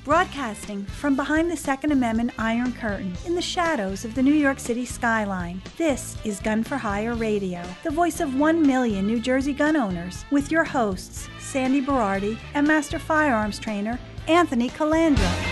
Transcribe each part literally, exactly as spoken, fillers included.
Broadcasting from behind the Second Amendment Iron Curtain in the shadows of the New York City skyline, this is Gun for Hire Radio, the voice of one million New Jersey gun owners, with your hosts, Sandy Berardi and Master Firearms Trainer Anthony Calandra.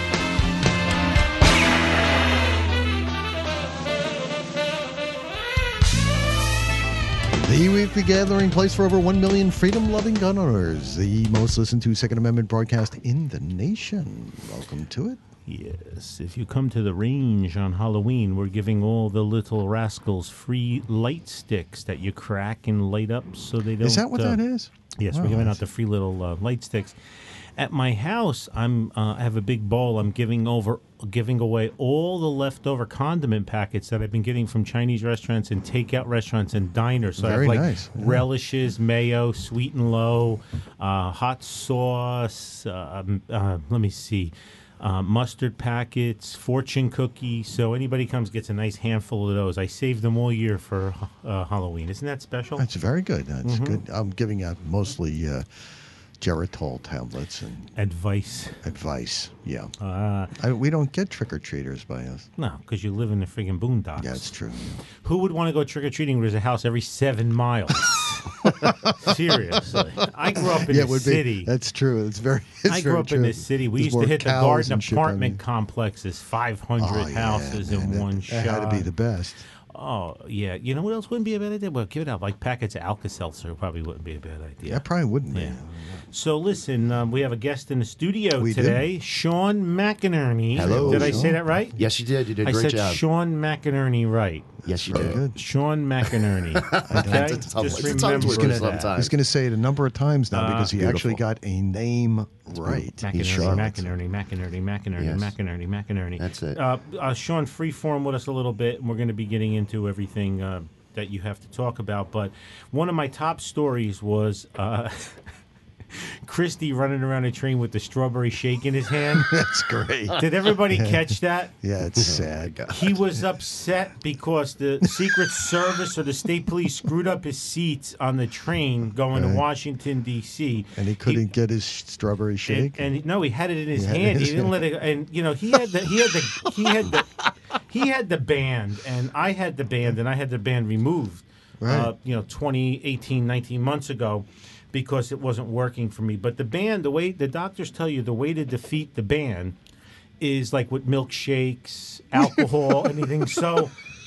The weekly gathering place for over one million freedom-loving gun owners. The most listened to Second Amendment broadcast in the nation. Welcome to it. Yes, if you come to the range on Halloween, we're giving all the little rascals free light sticks that you crack and light up so they don't... Is that what uh, that is? Yes, Oh, we're giving nice. out the free little uh, light sticks. At my house, I'm uh, I have a big bowl. I'm giving over, giving away all the leftover condiment packets that I've been getting from Chinese restaurants and takeout restaurants and diners. So Very I have like nice. Yeah. relishes, mayo, sweet and low, uh, hot sauce. Uh, um, uh, let me see. Uh, mustard packets, fortune cookies. So anybody comes gets a nice handful of those. I save them all year for uh, Halloween. Isn't that special? That's very good. That's Mhm. good. I'm giving out mostly uh, Geritol tablets and Advice. advice. Yeah. Uh, I, we don't get trick-or-treaters by us. no, because you live in the friggin' boondocks. Yeah, it's true. Who would want to go trick-or-treating where there's a house every seven miles? Seriously. I grew up in yeah, the it would city. Be, that's true. It's very. It's I grew very up true. in the city. We There's used to more hit the cows garden and shit by apartment me. complexes, five hundred Oh, yeah, houses man, in that- one that shot. had to be the best. Oh, yeah. You know what else wouldn't be a bad idea? Well, give it out. Like packets of Alka-Seltzer probably wouldn't be a bad idea. That probably wouldn't be. Yeah. So listen, um, we have a guest in the studio We today, Sean McInerney. Hello, Did I Sean. say that right? Yes, you did. You did a I great said job. Sean McInerney right. Yes, you Very did. good. Sean McInerney. Okay? It's a tough- Just it's a tongue remember twister that. sometimes. He's going to say it a number of times now Uh, because he beautiful. actually got a name right. He's McInerney, sharp. McInerney, McInerney, McInerney, Yes. McInerney, McInerney. That's it. Uh, uh, Sean, freeform with us a little bit, and we're going to be getting into everything uh, that you have to talk about. But one of my top stories was uh, Christie running around a train with the strawberry shake in his hand. That's great. Did everybody catch that? Yeah, it's sad. He was upset because the Secret Service or the state police screwed up his seats on the train going Right. to Washington, D C And he couldn't get his strawberry shake. And, and no, he had it in his He had it in hand. He his didn't hand. let it. And you know, he had the he had the he had the he had the band, and I had the band, and I had the band removed. Right. Uh, you know, twenty, eighteen, nineteen months ago, because it wasn't working for me. But the band, the way the doctors tell you, the way to defeat the band is like with milkshakes, alcohol, anything. So.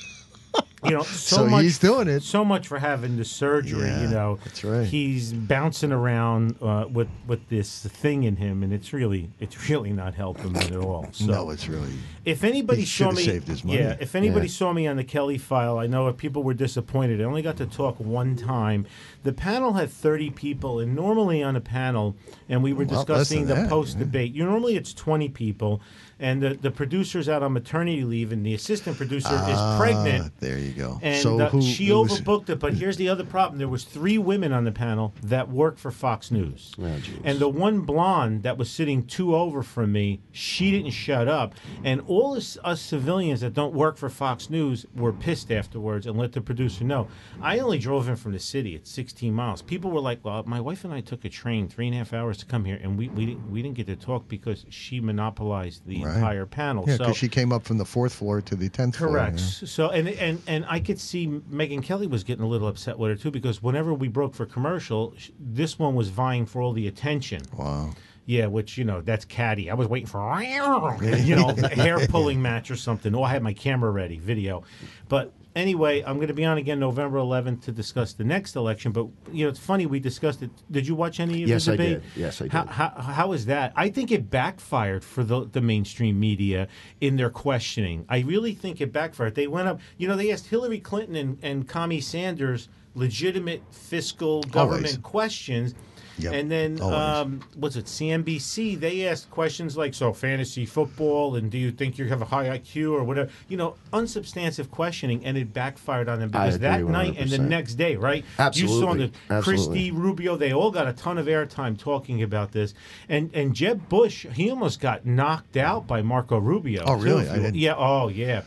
You know, so, So much, he's doing it. So much for having the surgery. Yeah, you know, that's right. He's bouncing around uh, with with this thing in him, and it's really it's really not helping him at all. So, no, it's really. if anybody He saw should've me, saved his money. yeah, if anybody Yeah. saw me on the Kelly File, I know if people were disappointed. I only got to talk one time. The panel had thirty people, and normally on a panel, and we were Well, less discussing than the that, post debate. You normally it's twenty people, and the the producer's out on maternity leave, and the assistant producer Ah, is pregnant. There you go. And so uh, who, she it was- overbooked it, but here's the other problem: there was three women on the panel that work for Fox News, Oh, jeez. and the one blonde that was sitting two over from me, she didn't shut up. And all us, us civilians that don't work for Fox News were pissed afterwards and let the producer know. I only drove in from the city at sixteen miles. People were like, "Well, my wife and I took a train three and a half hours to come here, and we we didn't we didn't get to talk because she monopolized the Right. entire panel." Yeah, so because she came up from the fourth floor to the tenth floor. Correct. yeah. So and and and I could see Megyn Kelly was getting a little upset with her too, because whenever we broke for commercial, sh- this one was vying for all the attention. Wow. Yeah, which, you know, that's catty. I was waiting for, you know, a hair pulling match or something. Oh, I had my camera ready, video. But anyway, I'm going to be on again November eleventh to discuss the next election. But, you know, it's funny, we discussed it. Did you watch any of Yes, the I debate? did. Yes, I How, did. how, how is that? I think it backfired for the, the mainstream media in their questioning. I really think it backfired. They went up, you know, they asked Hillary Clinton and, and Commie Sanders legitimate fiscal government Always. questions. Yep, And then, always. um, what's it, C N B C, they asked questions like, so fantasy football, and do you think you have a high I Q or whatever? You know, unsubstantive questioning, and it backfired on them I because agree that night and the one hundred percent. next day, right? Absolutely. You saw the Absolutely. Christie, Rubio, they all got a ton of airtime talking about this. And and Jeb Bush, he almost got knocked out by Marco Rubio. Oh, too, really? if I you- didn't- Yeah, oh, yeah.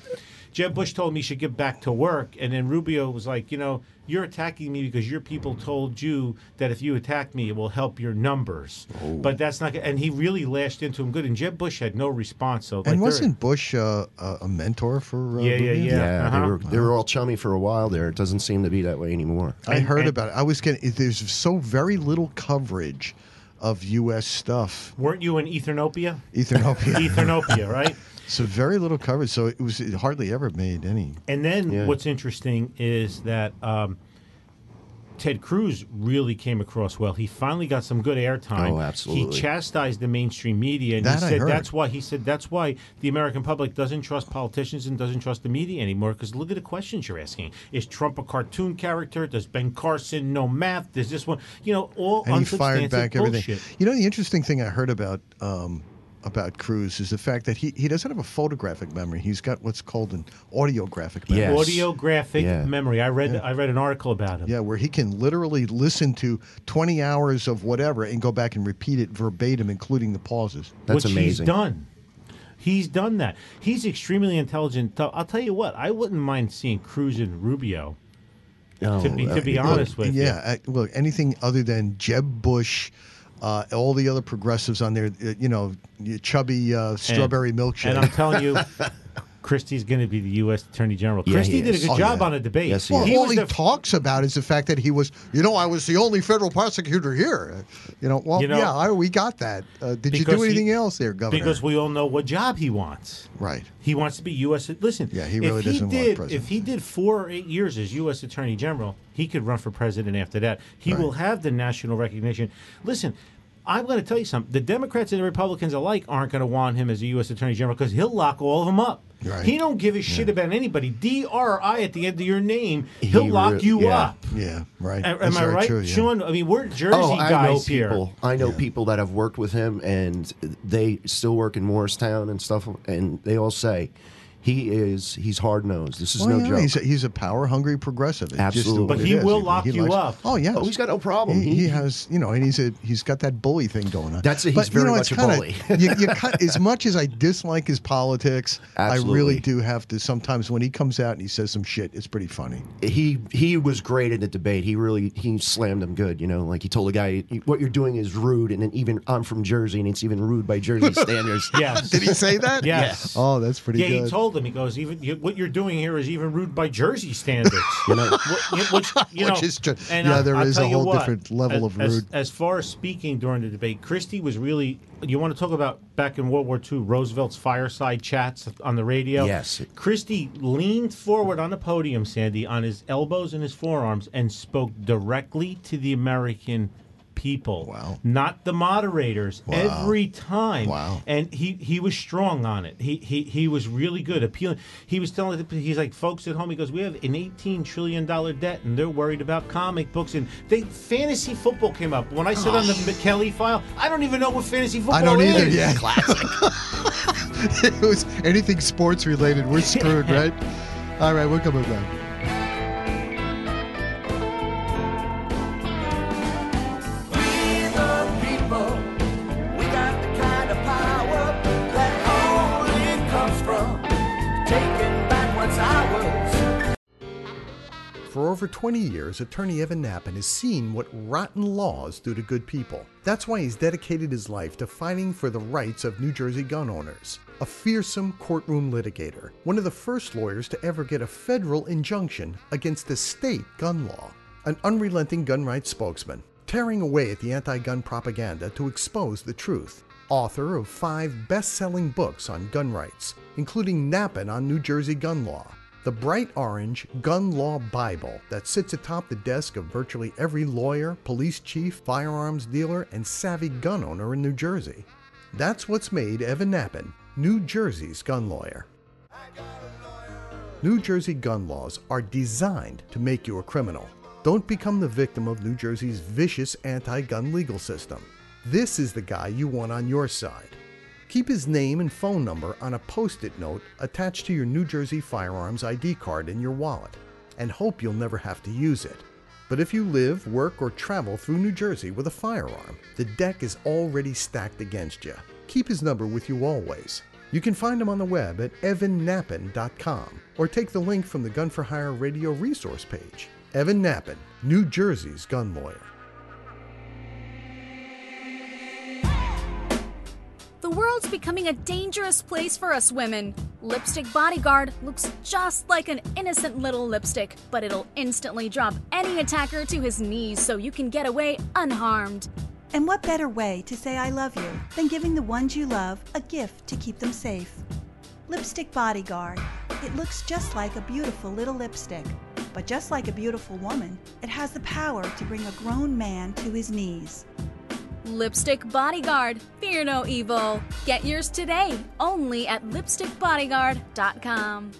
Jeb Bush told me he should get back to work, and then Rubio was like, you know, you're attacking me because your people told you that if you attack me, it will help your numbers. Oh. But that's not. And he really lashed into him good. And Jeb Bush had no response. So, and like wasn't Bush uh, a mentor for? Uh, yeah, yeah, yeah, yeah. Uh-huh. They were they were all chummy for a while there. It doesn't seem to be that way anymore. I and, heard and, about it. I was getting. There's so very little coverage of U S stuff. Weren't you in Ethiopia? Ethiopia. Ethiopia, right? So very little coverage. So it was it hardly ever made any. And then yeah. what's interesting is that um, Ted Cruz really came across well. He finally got some good airtime. Oh, absolutely. He chastised the mainstream media, and that he I said heard. that's why he said that's why the American public doesn't trust politicians and doesn't trust the media anymore. Because look at the questions you're asking: Is Trump a cartoon character? Does Ben Carson know math? Does this one? You know, all And he fired unsubstantive back bullshit. everything. You know, the interesting thing I heard about. Um, about Cruz is the fact that he, he doesn't have a photographic memory. He's got what's called an audiographic memory. Yes. Audiographic Yeah. memory. I read Yeah. I read an article about him. Yeah, where he can literally listen to twenty hours of whatever and go back and repeat it verbatim, including the pauses. That's which amazing. He's done. He's done that. He's extremely intelligent. I'll tell you what. I wouldn't mind seeing Cruz and Rubio. Oh, to be to be uh, honest with you. Yeah, I, look, anything other than Jeb Bush, uh, all the other progressives on there, uh, you know, your chubby uh, strawberry milkshake. And I'm telling you, Christie's going to be the U S Attorney General. Yeah, Christie he did a is. good Oh, job yeah. on a debate. Yes, he well, is. all was he the- talks about is the fact that he was, you know, I was the only federal prosecutor here. You know, well, You know- yeah, I, we got that. Uh, did you Because do he- anything else there, Governor? because we all know what job he wants. right. He wants to be U S Listen, Yeah, he really if he doesn't want did, president. If he did four or eight years as U S Attorney General, he could run for president after that. He Right. will have the national recognition. Listen, I'm going to tell you something. The Democrats and the Republicans alike aren't going to want him as a U S Attorney General because he'll lock all of them up. Right. He don't give a shit about anybody. D R I at the end of your name, he'll He lock re- you yeah. up. Yeah, right. Am, That's am I very right, true, yeah. Sean? I mean, we're Jersey Oh, I know guys here. people. I know people that have worked with him, and they still work in Morristown and stuff. And they all say he is he's hard nosed. This is Well, no yeah, joke. he's a, he's a power hungry progressive. It's just Absolutely. what But it he is. will lock you likes- up. Oh yeah. Oh, he's got no problem. He, He- he has, you know, and he's a he's got that bully thing going on. That's- he's But, very you know, much it's a kinda- bully. you, you cut, as much as I dislike his politics, I really Absolutely. do have to. Sometimes when he comes out and he says some shit, it's pretty funny. he he was great in the debate. He really he slammed him good. You know, like he told the guy, "What you're doing is rude." And then even I'm from Jersey, and it's even rude by Jersey standards. Yes. Did he say that? Yes. Oh, that's pretty Yeah, good. he told him. He goes, even you, what you're doing here is even rude by Jersey standards. You know, Wh- Which, you know, Which is true. and Yeah, I'll- there I'll is tell a you whole what, different level as, of as- rude. As, far as speaking during the debate, Christie was really. You want to talk about back in World War Two, Roosevelt's fireside chats on the radio? Yes. Christie leaned forward on the podium, Sandy, on his elbows and his forearms, and spoke directly to the American people. Wow. Not the moderators. Wow. Every time. Wow. And he, he was strong on it. He, he he was really good appealing. He was telling the, he's like, folks at home. He goes, we have an eighteen trillion dollar debt, and they're worried about comic books, and they fantasy football came up. When I said on the Kelly file, I don't even know what fantasy football I don't is. either. Yeah, classic. it was anything sports related. We're screwed, right? All right, we're coming back. We the people, we got the kind of power that only comes from taking back what's ours. For over twenty years, attorney Evan Nappen has seen what rotten laws do to good people. That's why he's dedicated his life to fighting for the rights of New Jersey gun owners. A fearsome courtroom litigator, one of the first lawyers to ever get a federal injunction against a state gun law. An unrelenting gun rights spokesman, tearing away at the anti-gun propaganda to expose the truth. Author of five best-selling books on gun rights, including Nappen on New Jersey gun law, the bright orange Gun Law Bible that sits atop the desk of virtually every lawyer, police chief, firearms dealer, and savvy gun owner in New Jersey. That's what's made Evan Nappen New Jersey's gun lawyer. New Jersey gun laws are designed to make you a criminal. Don't become the victim of New Jersey's vicious anti-gun legal system. This is the guy you want on your side. Keep his name and phone number on a post-it note attached to your New Jersey firearms I D card in your wallet, and hope you'll never have to use it. But if you live, work, or travel through New Jersey with a firearm, the deck is already stacked against you. Keep his number with you always. You can find him on the web at evan nappen dot com or take the link from the Gun for Hire radio resource page. Evan Nappen, New Jersey's gun lawyer. The world's becoming a dangerous place for us women. Lipstick Bodyguard looks just like an innocent little lipstick, but it'll instantly drop any attacker to his knees so you can get away unharmed. And what better way to say I love you than giving the ones you love a gift to keep them safe? Lipstick Bodyguard. It looks just like a beautiful little lipstick. But just like a beautiful woman, it has the power to bring a grown man to his knees. Lipstick Bodyguard. Fear no evil. Get yours today, only at lipstick bodyguard dot com.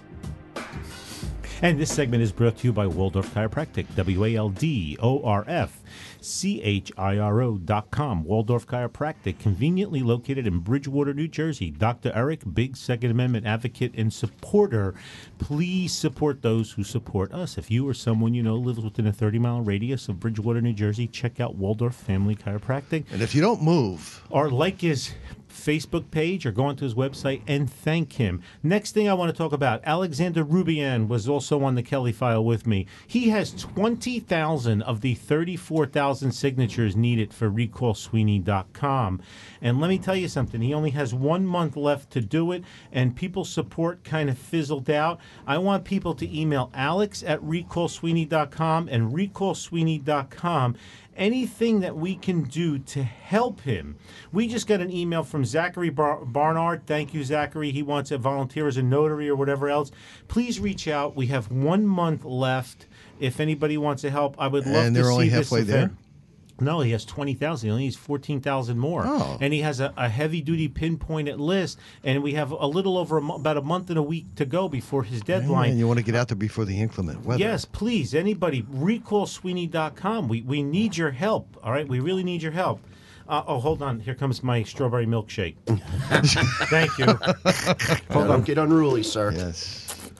And this segment is brought to you by Waldorf Chiropractic, W A L D O R F C H I R O dot com. Waldorf Chiropractic, conveniently located in Bridgewater, New Jersey. Doctor Eric, big Second Amendment advocate and supporter. Please support those who support us. If you or someone you know lives within a thirty-mile radius of Bridgewater, New Jersey, check out Waldorf Family Chiropractic. And if you don't move, or like his Facebook page or go onto his website and thank him. Next thing I want to talk about, Alexander Rubian was also on the Kelly File with me. He has twenty thousand of the thirty-four thousand signatures needed for recall sweeney dot com. And let me tell you something, he only has one month left to do it, and people's support kind of fizzled out. I want people to email alex at recall sweeney dot com and recall sweeney dot com. Anything that we can do to help him. We just got an email from Zachary Bar- Barnard. Thank you, Zachary. He wants to volunteer as a notary or whatever else. Please reach out. We have one month left. If anybody wants to help, I would love and to they're see only this halfway event. there? No, he has twenty thousand. He only needs fourteen thousand more. Oh. And he has a, a heavy-duty pinpointed list, and we have a little over a mo- about a month and a week to go before his deadline. And you want to get out there before the inclement weather. Yes, please. Anybody, recall sweeney dot com. We we need your help. All right, we really need your help. Uh, oh, hold on. Here comes my strawberry milkshake. Thank you. Hold on, get unruly, sir. Yes.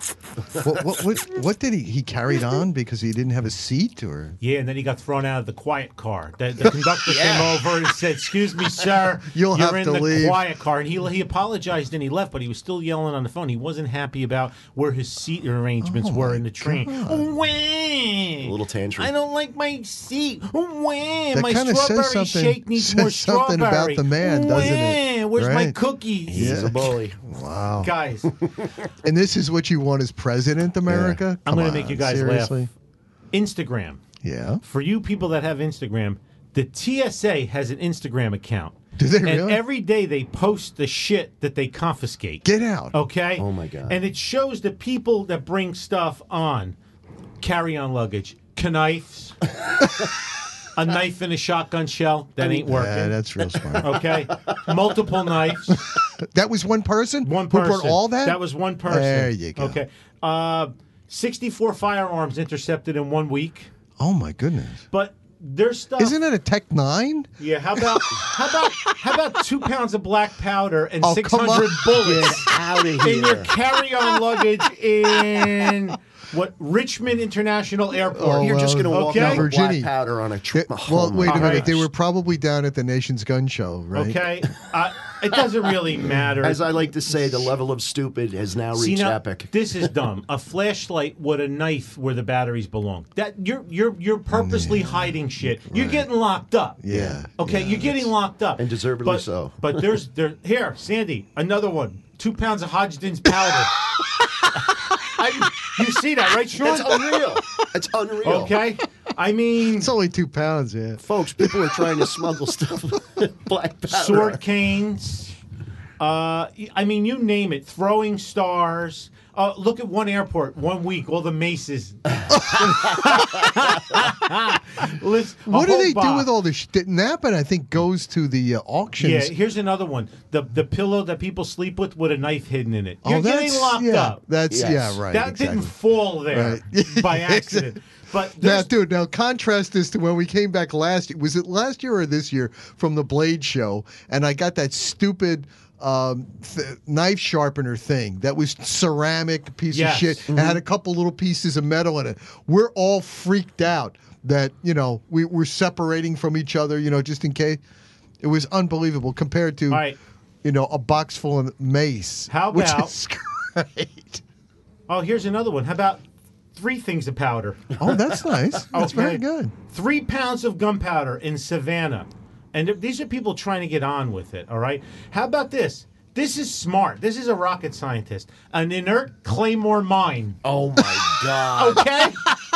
what, what, what, what did he, he carried on because he didn't have a seat or? Yeah, and then he got thrown out of the quiet car. The, the conductor yeah. came over and said, "Excuse me, sir, You'll you're have in to the leave." quiet car." And he he apologized and he left, but he was still yelling on the phone. He wasn't happy about where his seat arrangements Oh, were my in the train. God. Wah! A little tantrum. I don't like my seat. Wah! That My kinda strawberry says something, shake needs says more something strawberry. about the man, doesn't it? Wah! Where's my Right. cookies? He's Yeah. a bully. Wow. Guys, And this is what you want as president, America? I'm Come going to on, make you guys seriously? laugh. Instagram. Yeah. For you people that have Instagram, the T S A has an Instagram account. Do they And really? every day they post the shit that they confiscate. Get out. Okay? Oh, my God. And it shows the people that bring stuff on. Carry-on luggage. Knives. A knife and a shotgun shell. That ain't working. Yeah, that's real smart. Okay? Multiple knives. That was one person? One Who person. brought all that? That was one person. There you go. Okay. Uh, sixty-four firearms intercepted in one week. Oh, my goodness. But there's stuff. Isn't it a Tech nine? Yeah, how about how about how about two pounds of black powder and Oh, six come hundred on. bullets Out of in your here. carry-on luggage in what Richmond International Airport? Oh, You're just going to walk Okay. out with Virginia. black powder on a tr- They- oh, well, my wait a All minute. right. They were probably down at the Nation's Gun Show, right? Okay, uh, it doesn't really matter. As I like to say, the level of stupid has now See, reached now, epic. This is dumb. A flashlight with a knife where the batteries belong. That you're you're you're purposely hiding shit. You're getting locked up. Yeah. Okay, yeah, you're getting that's- locked up. And deservedly but, so. But there's there here, Sandy, another one. Two pounds of Hodgdon's powder. I, you see that, right, Sean? It's unreal. It's unreal. Okay. I mean, It's only two pounds, yeah. Folks, people are trying to smuggle stuff. Black powder. sword canes. Uh, I mean, you name it. Throwing stars. Uh, look at one airport, one week, all the maces. Listen, a What do whole they do box. with all this shit? Nappen, I think, goes to the uh, auctions. Yeah, here's another one. The the pillow that people sleep with with a knife hidden in it. Oh, You're getting that's- locked yeah, up. That's, Yes. yeah, right. that exactly. didn't fall there Right. by accident. But Now, there's- dude, now contrast this to when we came back last year. Was it last year or this year from the Blade Show? And I got that stupid um, th- knife sharpener thing that was ceramic piece Yes. of shit. It had a couple little pieces of metal in it. We're all freaked out that, you know, we, we're separating from each other, you know, just in case. It was unbelievable compared to all right. you know, a box full of mace. How which about- is great. Oh, here's another one. How about three things of powder? Oh, that's nice. That's Okay. very good. Three pounds of gunpowder in Savannah. And th- these are people trying to get on with it, all right? How about this? This is smart. This is a rocket scientist. An inert Claymore mine. Oh my God. Okay?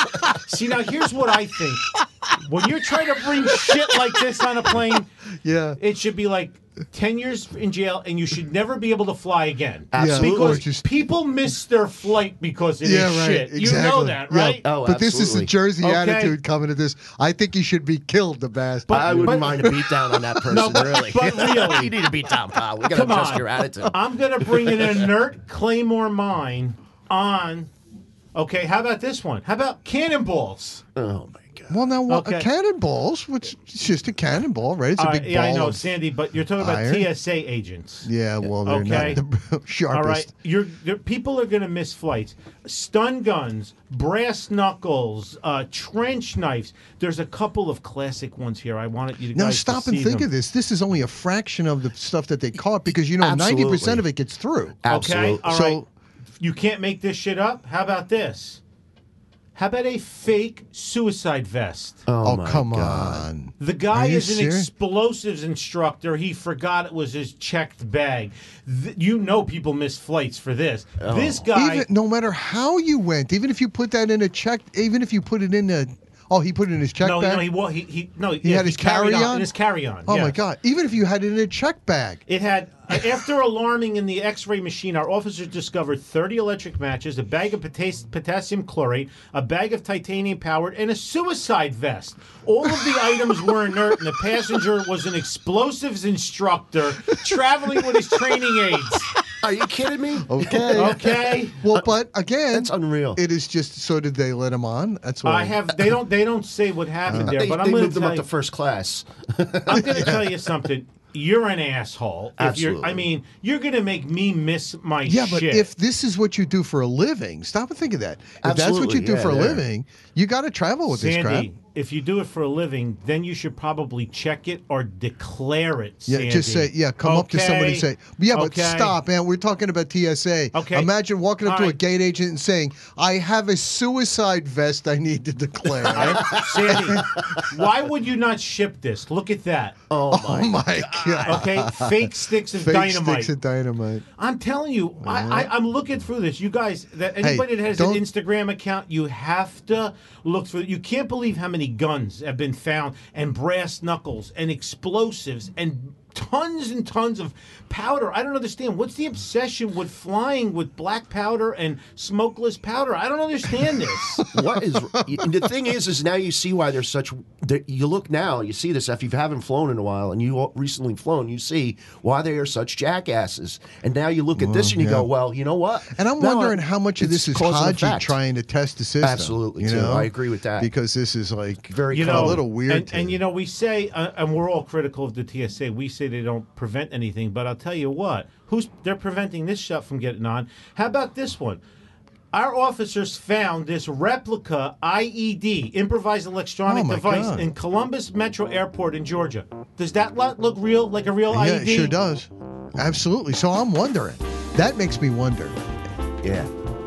See, now here's what I think. When you're trying to bring shit like this on a plane, Yeah. it should be like ten years in jail and you should never be able to fly again. Absolutely. Because Or just- people miss their flight because it is Yeah, right. shit. You know Exactly. that, Yeah. right? Oh, But this is the absolutely. Jersey Okay. attitude coming to this. I think he should be killed, the bastard. I wouldn't but- mind a beat down on that person, No, but- really. but really. You need a beat down, pal. We got to Come adjust on. your attitude. I'm going to bring an inert Claymore mine on. Okay, how about this one? How about cannonballs? Oh, my God. Well, now, what, Okay. a cannonballs, which is just a cannonball, right? It's a All big right, yeah, I ball know, of- Sandy, but you're talking about iron? T S A agents. Yeah, well, they're Okay. not the sharpest. All right, you're, you're, people are going to miss flights. Stun guns, brass knuckles, uh, trench knives. There's a couple of classic ones here. I wanted you to Now guys stop to and see think them. of this. This is only a fraction of the stuff that they caught because, you know, ninety percent Absolutely. of it gets through. Absolutely. Okay, all right. So- You can't make this shit up. How about this? How about a fake suicide vest? Oh, my come God. on. The guy Are you is an serious? explosives instructor. He forgot it was his checked bag. Th- you know people miss flights for this. This guy. Even no matter how you went, even if you put that in a check, even if you put it in a, oh, he put it in his check no, bag. no, he, wa- he he no. He had his carried carry-on? in his carry-on. oh my yes. God! Even if you had it in a check bag. It had, after alarming in the X-ray machine, our officers discovered thirty electric matches, a bag of potas- potassium chlorate, a bag of titanium powered, and a suicide vest. All of the items were inert, and the passenger was an explosives instructor traveling with his training aids. Are you kidding me? Okay. Okay. Well, but again, That's unreal. It is just so. Did they let him on? That's what I have. They don't. They don't say what happened there, They, but they I'm going moved to them tell up you. to first class. I'm going to tell you something. You're an asshole. If you're, I Absolutely. mean, you're going to make me miss my Yeah, but shit. if this is what you do for a living, stop and think of that. If that's what you Absolutely, do yeah, for a there. living, you got to travel with this crap. Sandy, if you do it for a living, then you should probably check it or declare it. Yeah, Sandy. just say, yeah, come up to somebody and Okay? say, yeah, but Okay? stop, man. We're talking about T S A. Okay. Imagine walking up All to a right. gate agent and saying, I have a suicide vest I need to declare. I- Sandy, why would you not ship this? Look at that. Oh, my. oh, my God. Okay, fake sticks of Fake dynamite. sticks of dynamite. I'm telling you, I, I, I'm looking through this. You guys, that anybody that has an don't- Instagram account, you have to look through. You can't believe how many guns have been found, and brass knuckles, and explosives, and tons and tons of powder. I don't understand. What's the obsession with flying with black powder and smokeless powder? I don't understand this. What is and the thing is is now you see why there's such there- you look now you see this if you haven't flown in a while and you recently flown you see why they are such jackasses and now you look at this and you yeah. go well you know what And I'm No, wondering I- how much of it's this is cause and Haji effect. trying to test the system. Absolutely, you too. know? I agree with that. Because this is like very You common. know, a little weird And, to and me. you know, we say, uh, and we're all critical of the T S A. We say they don't prevent anything, but I'll tell you what, who's they're preventing this shit from getting on. How about this one? Our officers found this replica I E D, improvised electronic Oh, my device, God. in Columbus Metro Airport in Georgia. Does that lot look real, like a real yeah, I E D? it sure does. Absolutely. So I'm wondering. That makes me wonder. yeah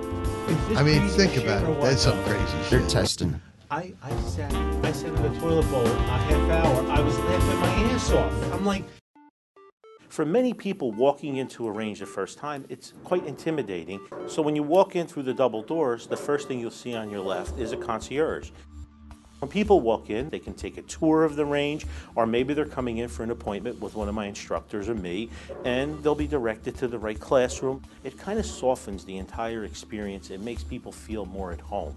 Is this I mean, piece of think shit about or it. what? That's some crazy they're shit. testing I, I sat I sat in the toilet bowl a half hour. I was laughing my ass off. I'm like, for many people walking into a range the first time, it's quite intimidating. So when you walk in through the double doors, the first thing you'll see on your left is a concierge. When people walk in, they can take a tour of the range, or maybe they're coming in for an appointment with one of my instructors or me, and they'll be directed to the right classroom. It kind of softens the entire experience. It makes people feel more at home.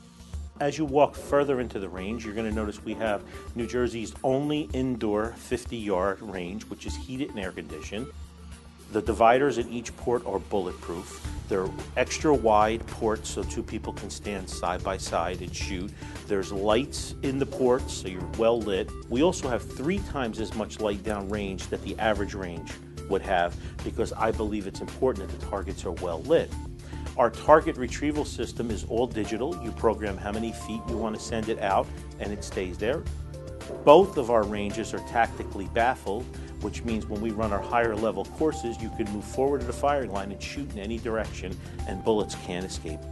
As you walk further into the range, you're going to notice we have New Jersey's only indoor fifty-yard range, which is heated and air conditioned. The dividers at each port are bulletproof. They're extra wide ports so two people can stand side by side and shoot. There's lights in the ports, so you're well lit. We also have three times as much light down range that the average range would have, because I believe it's important that the targets are well lit. Our target retrieval system is all digital. You program how many feet you want to send it out, and it stays there. Both of our ranges are tactically baffled, which means when we run our higher level courses, you can move forward to the firing line and shoot in any direction, and bullets can't escape.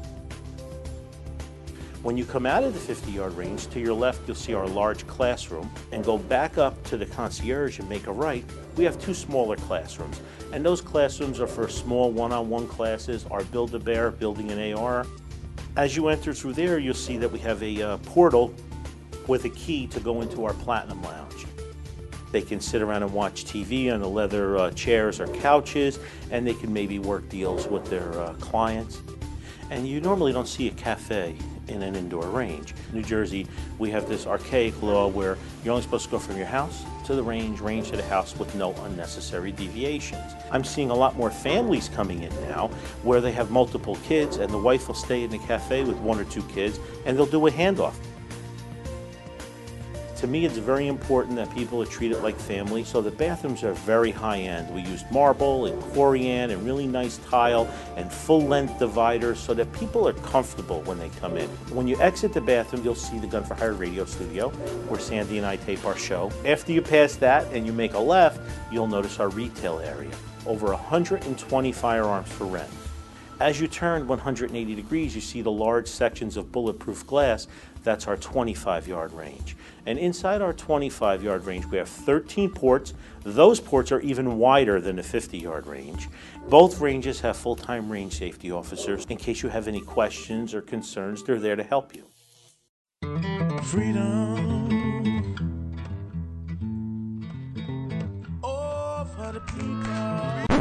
When you come out of the fifty-yard range, to your left you'll see our large classroom, and go back up to the concierge and make a right. We have two smaller classrooms, and those classrooms are for small one-on-one classes, our Build-A-Bear, building an A R. As you enter through there, you'll see that we have a uh, portal with a key to go into our Platinum Lounge. They can sit around and watch T V on the leather uh, chairs or couches, and they can maybe work deals with their uh, clients. And you normally don't see a cafe in an indoor range. In New Jersey, we have this archaic law where you're only supposed to go from your house to the range, range to the house with no unnecessary deviations. I'm seeing a lot more families coming in now where they have multiple kids and the wife will stay in the cafe with one or two kids and they'll do a handoff. To me, it's very important that people are treated like family, so the bathrooms are very high-end. We used marble and corian and really nice tile and full-length dividers so that people are comfortable when they come in. When you exit the bathroom, you'll see the Gun for Hire radio studio, where Sandy and I tape our show. After you pass that and you make a left, you'll notice our retail area. Over one hundred twenty firearms for rent. As you turn one hundred eighty degrees, you see the large sections of bulletproof glass. That's our twenty-five yard range. And inside our twenty-five yard range, we have thirteen ports. Those ports are even wider than the fifty yard range. Both ranges have full-time range safety officers. In case you have any questions or concerns, they're there to help you. Freedom. Oh, for the people.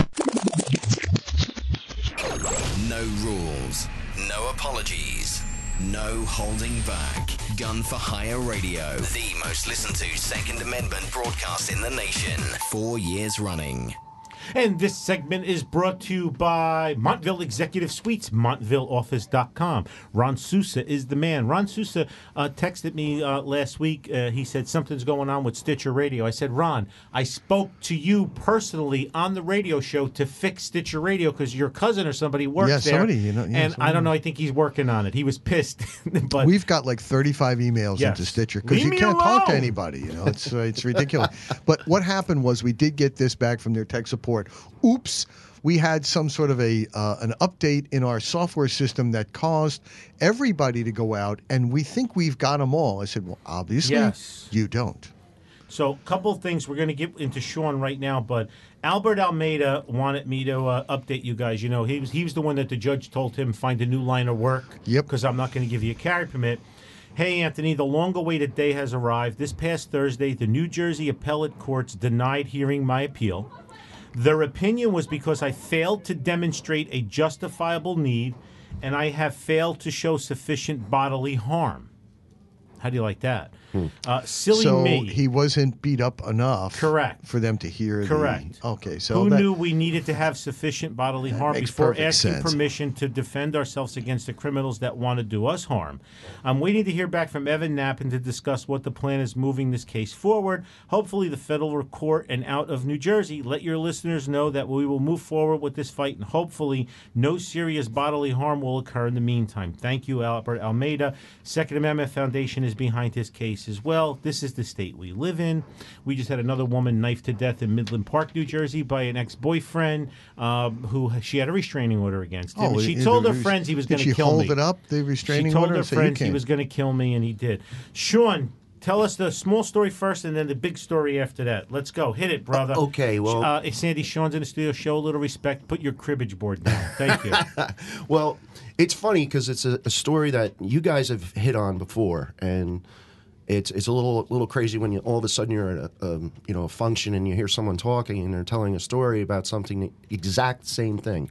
No rules, no apologies, no holding back. Gun for Hire Radio, the most listened to Second Amendment broadcast in the nation. Four years running. And this segment is brought to you by Montville Executive Suites, montville office dot com. Ron Sousa is the man. Ron Sousa uh, texted me uh, last week. Uh, he said something's going on with Stitcher Radio. I said, Ron, I spoke to you personally on the radio show to fix Stitcher Radio because your cousin or somebody works Yeah, there. somebody, you know, yeah, and somebody. I don't know. I think he's working on it. He was pissed. but We've got like thirty-five emails Yes. into Stitcher because Leave you me can't talk to alone. anybody. You know, it's uh, it's ridiculous. But what happened was we did get this back from their tech support. Oops, we had some sort of a uh, an update in our software system that caused everybody to go out, and we think we've got them all. I said, well, obviously Yes. you don't. So a couple of things. We're going to get into Sean right now, but Albert Almeida wanted me to uh, update you guys. You know, he was he was the one that the judge told him find a new line of work. Yep. Because I'm not going to give you a carry permit. Hey, Anthony, the long-awaited day has arrived. This past Thursday, the New Jersey appellate courts denied hearing my appeal. Their opinion was because I failed to demonstrate a justifiable need and I have failed to show sufficient bodily harm. How do you like that? Hmm. Uh, silly so me. he wasn't beat up enough. Correct. For them to hear. Correct. The, okay. So who that, knew we needed to have sufficient bodily harm makes before perfect asking sense. permission to defend ourselves against the criminals that want to do us harm? I'm waiting to hear back from Evan Knappen to discuss what the plan is moving this case forward. Hopefully, the federal court and out of New Jersey let your listeners know that we will move forward with this fight, and hopefully, no serious bodily harm will occur in the meantime. Thank you, Albert Almeida. Second Amendment Foundation is behind this case as well. This is the state we live in. We just had another woman knifed to death in Midland Park, New Jersey, by an ex-boyfriend um, who she had a restraining order against him. Oh, And she it- told it her was- friends he was did going to she kill hold me. it up, the restraining She told order, her and say, "You friends he can't." was going to kill me, and he did. Sean, tell us the small story first, and then the big story after that. Let's go. Hit it, brother. Uh, okay, well- Uh, if Sandy, Sean's in the studio. Show a little respect. Put your cribbage board down. Thank you. Well, it's funny because it's a, a story that you guys have hit on before, and it's it's a little little crazy when you all of a sudden you're at a um, you know a function and you hear someone talking and they're telling a story about something the exact same thing.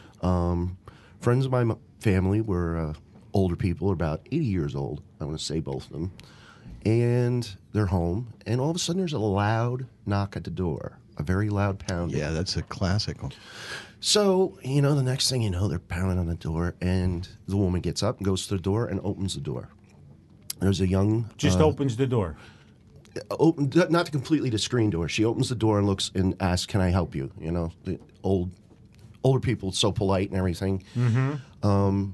Um, friends of my m- family were uh, older people, about eighty years old. I want to say both of them, and they're home, and all of a sudden there's a loud knock at the door, a very loud pounding. Yeah, that's a classic. So, you know, the next thing you know, they're pounding on the door, and the woman gets up and goes to the door and opens the door. There's a young... Just uh, opens the door. Open, not completely the screen door. She opens the door and looks and asks, "Can I help you?" You know, the old, older people, so polite and everything. Mm-hmm. Um,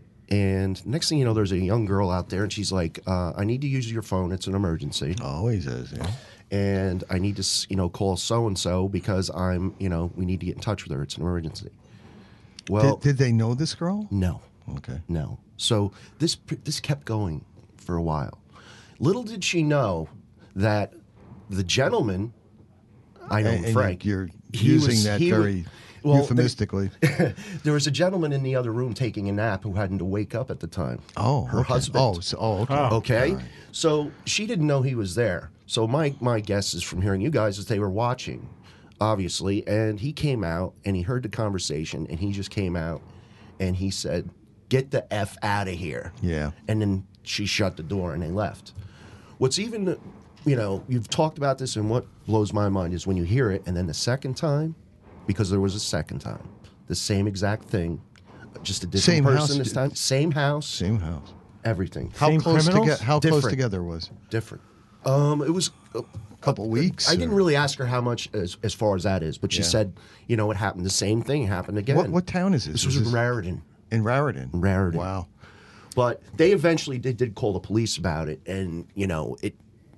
and next thing you know, there's a young girl out there, and she's like, uh, "I need to use your phone. It's an emergency." Always is, yeah. and I need to, s- you know, call so and so because I'm, you know, we need to get in touch with her. It's an emergency. Well, Did, did they know this girl? no, Okay. no. So this this kept going for a while. Little did she know that the gentleman, I know And- and Frank. you're he using was- that he wa- very well, euphemistically. There, there was a gentleman in the other room taking a nap who happened to wake up at the time. Oh, her okay. husband. Oh, so, oh, okay. Oh. Okay, All right. so she didn't know he was there. So my my guess is from hearing you guys is they were watching, obviously, and he came out and he heard the conversation and he just came out and he said, "Get the F out of here." Yeah. And then she shut the door and they left. What's even, you know, you've talked about this, and what blows my mind is when you hear it and then the second time, because there was a second time, the same exact thing, just a different Same person house? this time, same house, Same house. everything. How Same close criminals? together? How close Different. together was? it? Different. Um, it was a Couple weeks, I didn't or- really ask her how much as, as far as that is, but she Yeah. said, you know, it happened. The same thing happened again. What what town is this? This was Is in Raritan. in Raritan. Raritan. Wow. But they eventually did, did call the police about it, and you know it.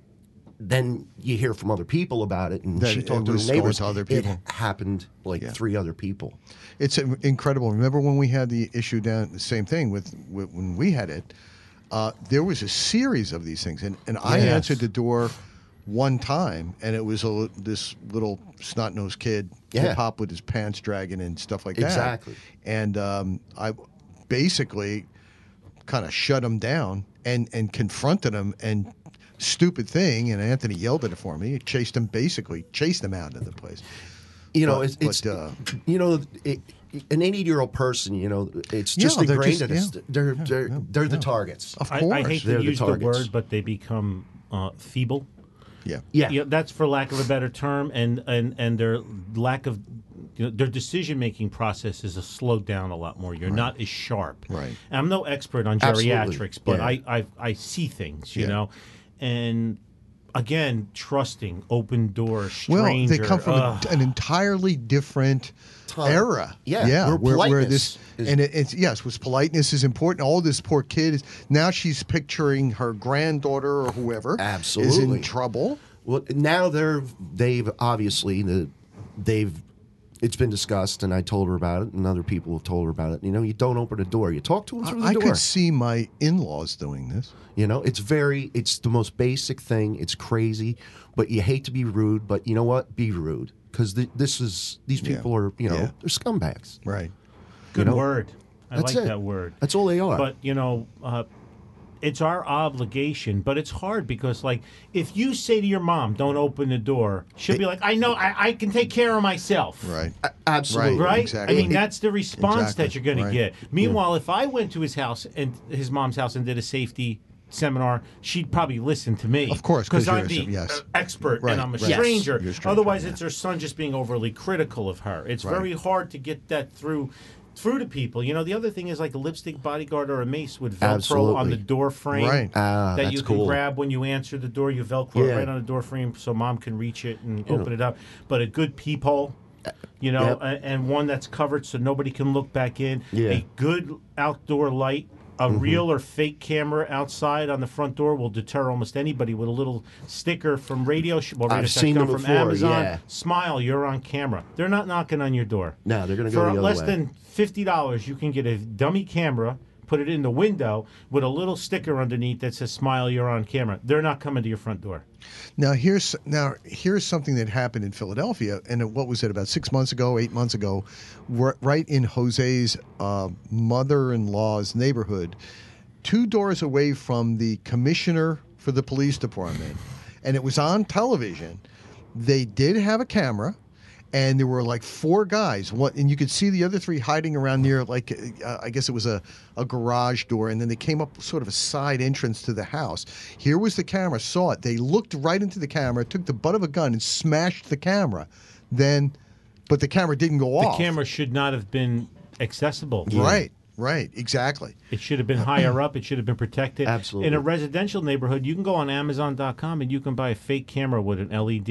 Then you hear from other people about it, and That she it talked to was her going neighbors. to other It people. happened like Yeah. three other people. It's uh, incredible. Remember when we had the issue down, the same thing with, with when we had it. Uh, there was a series of these things, and, and I Yes. answered the door one time, and it was a, li- this little snot-nosed kid, Yeah. hip hop with his pants dragging and stuff like that. Exactly. And um, I basically kind of shut him down and and confronted him, and stupid thing, and Anthony yelled at it for me. Chased him, basically chased him out of the place. You know, But- it's, it's but, uh, you know, it, an eighty-year-old person. You know, it's Yeah, just they're ingrained just- in us. yeah. They're Yeah, they're yeah, they're the yeah. targets. Of I, course, I hate to They're the use the, targets. word, but they become uh, feeble. yeah. Yeah. Yeah, that's for lack of a better term, and and and their lack of, you know, their decision making process is slowed down a lot more. You're not as sharp. Right. And I'm no expert on Absolutely. geriatrics, but Yeah. I, I I see things, you Yeah. know, and again, trusting, open door, Well, stranger. they come from a, ugh. an entirely different Time. era. Yeah, yeah. where Where, where politeness this is- and it, it's yes, was politeness is important. All this poor kid is now she's picturing her granddaughter or whoever is Absolutely. in trouble. Well, now they're they've obviously the they've it's been discussed, and I told her about it, and other people have told her about it. You know, you don't open a door; you talk to them through the I door. could see my in-laws doing this. You know, it's very it's the most basic thing. It's crazy, but you hate to be rude. But you know what? Be rude because th- this is these Yeah. people are you know Yeah. they're scumbags. Right. Good you know, word. I that's like it. that word. That's all they are. But you know, uh, it's our obligation. But it's hard because, like, if you say to your mom, "Don't open the door," she'll be like, "I know, I, I can take care of myself." Right. A- Absolutely. Right? Exactly. I mean, that's the response Exactly. that you're going Right. to get. Meanwhile, if I went to his house and his mom's house and did a safety seminar, she'd probably listen to me. Of course, 'cause because you're I'm a- the yes. uh, expert Right, and I'm a right. stranger. You're a stranger, Otherwise, yeah. it's her son just being overly critical of her. It's Right. very hard to get that through. Through to people, you know. The other thing is like a lipstick bodyguard or a mace with Velcro Absolutely. on the door frame Right. Ah, that that's you can cool. grab when you answer the door. You Velcro it Yeah. right on the door frame so mom can reach it and open it up. But a good peephole, you know, Yep. a- and one that's covered so nobody can look back in. Yeah. A good outdoor light, a Mm-hmm. real or fake camera outside on the front door will deter almost anybody with a little sticker from Radio Sh- well, I've Radio seen Shack them from before, Amazon. yeah. Smile, you're on camera. They're not knocking on your door. No, they're gonna go For the other less way. than fifty dollars, you can get a dummy camera. Put it in the window with a little sticker underneath that says "Smile, you're on camera." They're not coming to your front door. Now here's now here's something that happened in Philadelphia, and it- what was it about six months ago, eight months ago, ri- right in Jose's uh, mother-in-law's neighborhood, two doors away from the commissioner for the police department, and it was on television. They did have a camera, and there were like four guys. What, and you could see the other three hiding around near, like uh, I guess it was a, a garage door, and then they came up sort of a side entrance to the house. Here was the camera, saw it. They looked right into the camera, took the butt of a gun, and smashed the camera. Then, but the camera didn't go The off. camera should not have been accessible. Right, right, exactly. It should have been higher up. It should have been protected. Absolutely. In a residential neighborhood, you can go on Amazon dot com and you can buy a fake camera with an L E D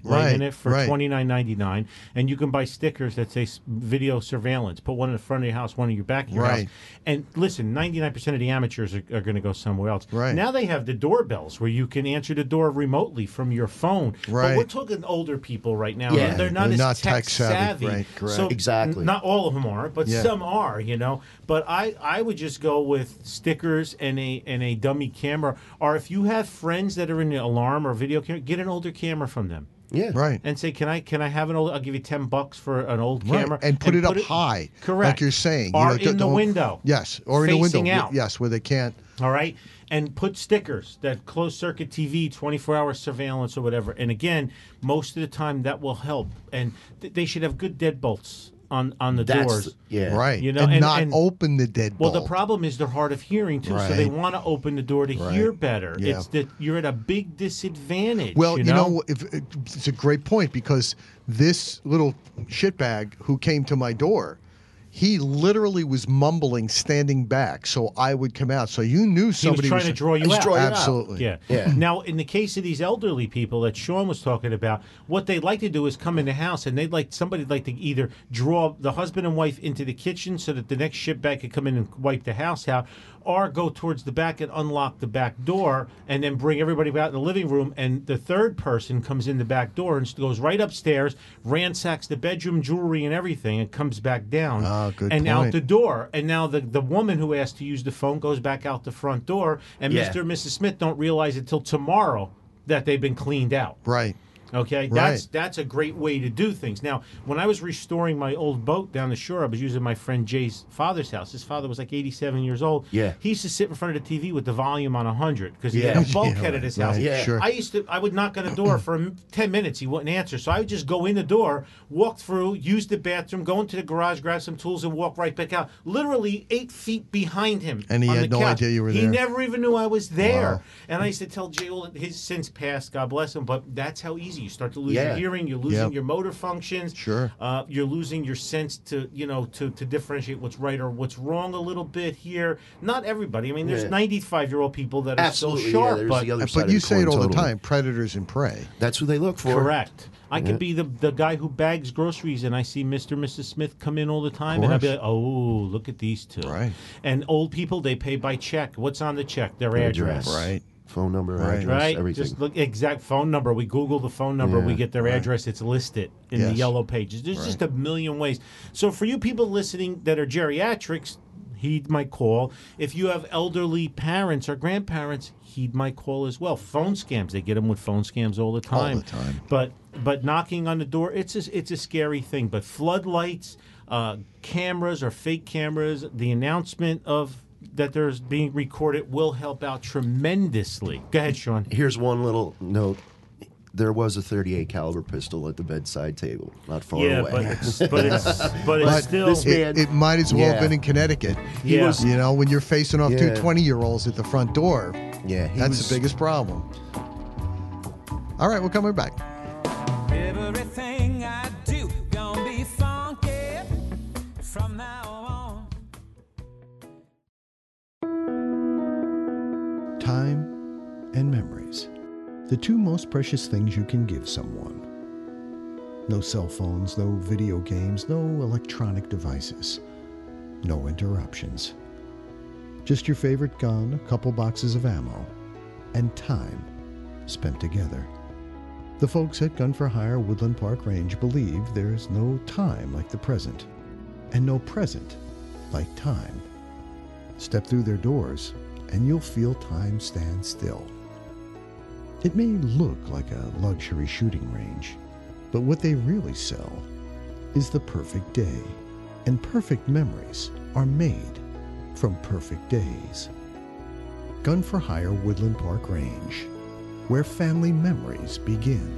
right, in Right, it for right. twenty-nine ninety-nine, and you can buy stickers that say s- video surveillance. Put one in the front of your house, one in your back of your Right. house. And listen, ninety-nine percent of the amateurs are, are going to go somewhere else. Right. Now they have the doorbells where you can answer the door remotely from your phone. But Right. we're talking older people right now. Yeah. They're, they're not They're as not tech, tech savvy. Right, correct. So Exactly. n- Not all of them are, but Yeah. some are, you know. But I, I would just go with stickers and a and a dummy camera. Or if you have friends that are in the alarm or video camera, get an older camera from them. Yeah. Right. And say, can I can I have an old? I'll give you ten bucks for an old Right. camera, And put it up high. Correct, Like you're saying. You or know, in don't- the window. Yes. Or in the facing window. out. Yes, where they can't. All right, and put stickers that closed circuit T V, twenty-four hour surveillance or whatever. And again, most of the time that will help. And th- they should have good deadbolts on on the That's doors. yeah. Right. You know, and, and- not and- open the deadbolt. Well, the problem is they're hard of hearing too, so they Right. want to open the door to Right. hear better. Yeah. It's that you're at a big disadvantage. Well, you you know, know, if, it's a great point because this little shitbag who came to my door, he literally was mumbling, standing back, so I would come out. So you knew he was somebody trying to draw you He's out. drawing you out. Absolutely. Yeah. Yeah. Now, in the case of these elderly people that Sean was talking about, what they'd like to do is come in the house and they'd like somebody'd like to either draw the husband and wife into the kitchen so that the next shipback could come in and wipe the house out, or go towards the back and unlock the back door and then bring everybody out in the living room, and the third person comes in the back door and goes right upstairs, ransacks the bedroom, jewelry and everything, and comes back down Ah, good and out point. the door. And now the, the woman who asked to use the phone goes back out the front door, and Yeah. Mister and Missus Smith don't realize until tomorrow that they've been cleaned out. Right. Okay, that's that's a great way to do things. Now, when I was restoring my old boat down the shore, I was using my friend Jay's father's house. His father was like eighty-seven years old. Yeah. He used to sit in front of the T V with the volume on one hundred because he Yeah. had a bulkhead Yeah, at his right, house. Yeah. sure. I used to, I would knock on the door for m- ten minutes. He wouldn't answer. So I would just go in the door, walk through, use the bathroom, go into the garage, grab some tools, and walk right back out. Literally eight feet behind him. And he on had the no couch. idea you were he there. never even knew I was there. Wow. And I used to tell Jay, well, his since passed, God bless him, but that's how easy you start to lose Yeah. your hearing. You're losing Yep. your motor functions. Sure. Uh, you're losing your sense to, you know, to, to differentiate what's right or what's wrong a little bit here. Not everybody. I mean, there's Yeah. ninety-five-year-old people that are Absolutely. still sharp, yeah, there's but the other side But of you the say it coin, all the totally. time: predators and prey. That's who they look for. correct. I Yeah. could be the the guy who bags groceries, and I see Mister and Missus Smith come in all the time, and I'd be course. like, "Oh, look at these two." Right. And old people, they pay by check. What's on the check? Their Address. address. Right. Phone number, Right. address, Right, everything. just look exact phone number. We Google the phone number, we Yeah, get their right. address. It's listed in the Yes. yellow pages. There's just a million ways. So for you people listening that are geriatrics, heed my call. If you have elderly parents or grandparents, heed my call as well. Phone scams, they get them with phone scams all the time. All the time. But but knocking on the door, it's a, it's a scary thing. But floodlights, uh, cameras or fake cameras, the announcement of that there's being recorded will help out tremendously. Go ahead, Sean. Here's one little note. There was a thirty-eight caliber pistol at the bedside table, not far Yeah, away. but it's but it's but it's But still this It, man- it might as well have Yeah. been in Connecticut. He Yeah. was- You know, when you're facing off two Yeah. twenty-year-olds at the front door, yeah, he that's was, the biggest problem. All right, we're coming back. Everything I do gonna be funky from now on. Time and memories. The two most precious things you can give someone. No cell phones, no video games, no electronic devices. No interruptions. Just your favorite gun, a couple boxes of ammo, and time spent together. The folks at Gun for Hire Woodland Park Range believe there's no time like the present, and no present like time. Step through their doors, and you'll feel time stand still. It may look like a luxury shooting range, but what they really sell is the perfect day, and perfect memories are made from perfect days. Gun for Hire Woodland Park Range, where family memories begin.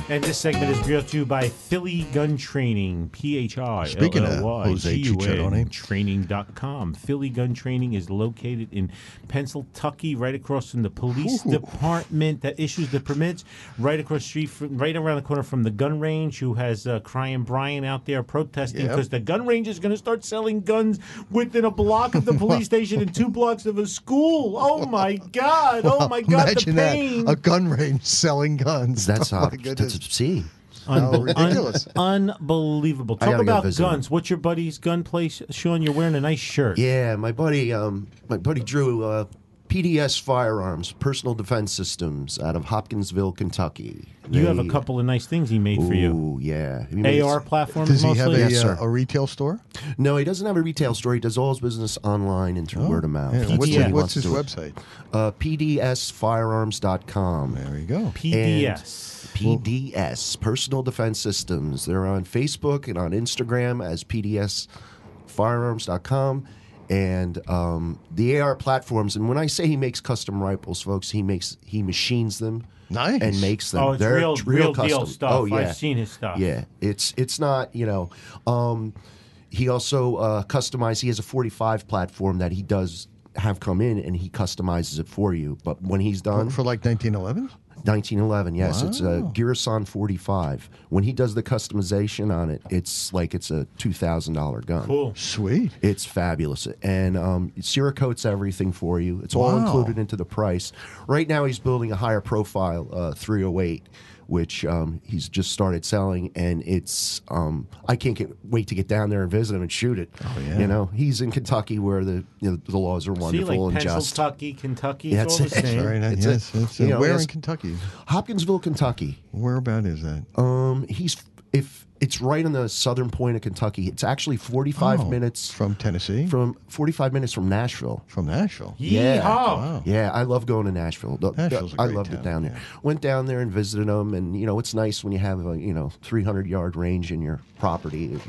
And this segment is brought to you by Philly Gun Training, P H I Speaking of L L Y Jose G U N Chicharone. training dot com. Philly Gun Training is located in Pennsylvania, right across from the police Ooh. department that issues the permits, right across the street, from, right around the corner from the gun range, who has uh, Crying Brian out there protesting Yep. because the gun range is going to start selling guns within a block of the police station and two blocks of a school. Oh, my God. Oh, my God, Imagine the pain. that. A gun range selling guns. That's oh, how my goodness. that's obscene. How Unbe- ridiculous. un- unbelievable. I Talk gotta go about visit him. guns. What's your buddy's gun place? Sean, you're wearing a nice shirt. Yeah, my buddy, um, my buddy Drew, uh, P D S Firearms, Personal Defense Systems, out of Hopkinsville, Kentucky. You have a They- couple of nice things he made for you. Ooh, yeah. He A makes- R platforms Does he mostly? have a, Yes, uh, sir. a retail store? No, he doesn't have a retail store. He does all his business online and through word of mouth. Yeah, That's what's what his- he what's wants his to do. website? Uh, P D S firearms dot com. There you go. P D S. P D S, Personal Defense Systems. They're on Facebook and on Instagram as P D S firearms dot com. And um, the A R platforms. And when I say he makes custom rifles, folks, he makes he machines them. Nice. And makes them. Oh, it's They're real, real deal custom. stuff. Oh, yeah. I've seen his stuff. Yeah, it's it's not, you know. Um, he also uh, customized. He has a forty-five platform that he does have come in, and he customizes it for you. But when he's done, For like nineteen eleven? nineteen eleven, yes, it's a Wow. Girasan forty-five. When he does the customization on it, it's like it's a two thousand dollar gun. Cool. Sweet. It's fabulous, and um, Cerakote's everything for you. It's all Wow. included into the price. Right now, he's building a higher profile uh, three oh eight, which um, he's just started selling, and it's um, I can't get, wait to get down there and visit him and shoot it. Oh, yeah. You know, he's in Kentucky where the you know, the laws are See, wonderful like and just. Pennsylvania, Kentucky, Yeah, it's all the that's it. same. Very nice. It's Yes. a- it's, you uh, know, where yes. in Kentucky? Hopkinsville, Kentucky. Where about is that? Um, he's if it's right on the southern point of Kentucky. It's actually forty-five Oh, minutes from Tennessee? from forty-five minutes from Nashville. From Nashville. Yeah. Yeehaw. Wow. Yeah, I love going to Nashville. The- Nashville's a I great loved town, it down there. yeah. Went down there and visited them, and you know it's nice when you have a you know three hundred yard range in your property.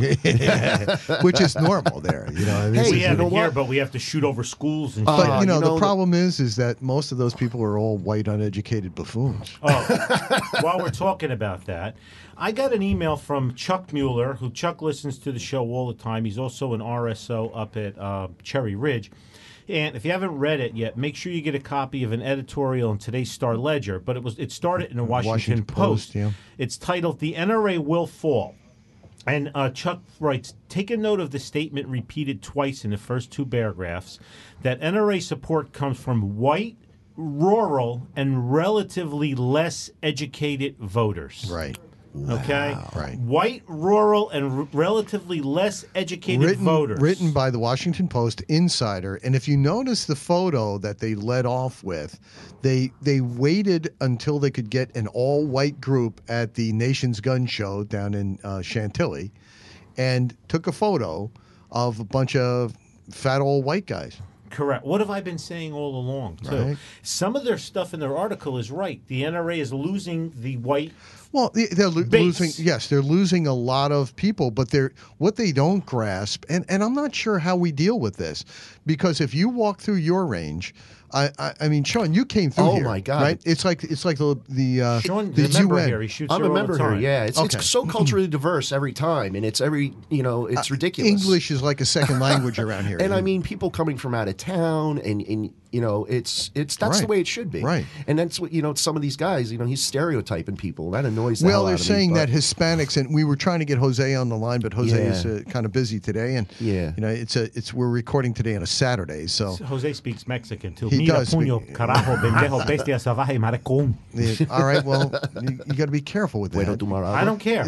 Which is normal there. You know, this Hey, We is- have know it here, what? but we have to shoot over schools and but shit. Uh, you know, you know, the the- problem is, is that most of those people are all white, uneducated buffoons. Oh, while we're talking about that, I got an email from Chuck Mueller, who Chuck listens to the show all the time. He's also an R S O up at uh, Cherry Ridge. And if you haven't read it yet, make sure you get a copy of an editorial in today's Star Ledger. But it was it started in the Washington, Washington Post. Post, yeah. It's titled "The N R A Will Fall." And uh, Chuck writes, take a note of the statement repeated twice in the first two paragraphs that N R A support comes from white, rural, and relatively less educated voters. Right. Okay? Right. White, rural, and r- relatively less educated Written, voters. written by the Washington Post insider, and if you notice the photo that they led off with, they they waited until they could get an all-white group at the Nation's Gun Show down in uh, Chantilly, and took a photo of a bunch of fat old white guys. Correct. What have I been saying all along, too? Right. Some of their stuff in their article is right. The N R A is losing the white. Well, they- they're lo- Base. losing. Yes, they're losing a lot of people, but they're what they don't grasp, and, and I'm not sure how we deal with this, because if you walk through your range, I I, I mean, Sean, you came through Oh, here, my God. right? It's like it's like the the uh, Sean, the the member U N. here. He shoots I'm here a all the member here. time. Yeah, it's Okay. it's so culturally diverse every time, and it's every you know it's ridiculous. English is like a second language around here, And I mean, people coming from out of town, and, and you know, it's it's that's the Right. way it should be, Right. And that's what you know. Some of these guys, you know, he's stereotyping people. That annoys the well, hell they're out of saying me, that but- Hispanics, and we were trying to get Jose on the line, but Jose Yeah. is uh, kind of busy today, and Yeah. you know, it's a it's we're recording today on a Saturday, so Jose speaks Mexican, too. He Mira, does speak- puño, carajo, pendejo, bestia, salvaje, maricón. yeah, all right. Well, you, you got to be careful with Bueno, that. tu marado. I don't care.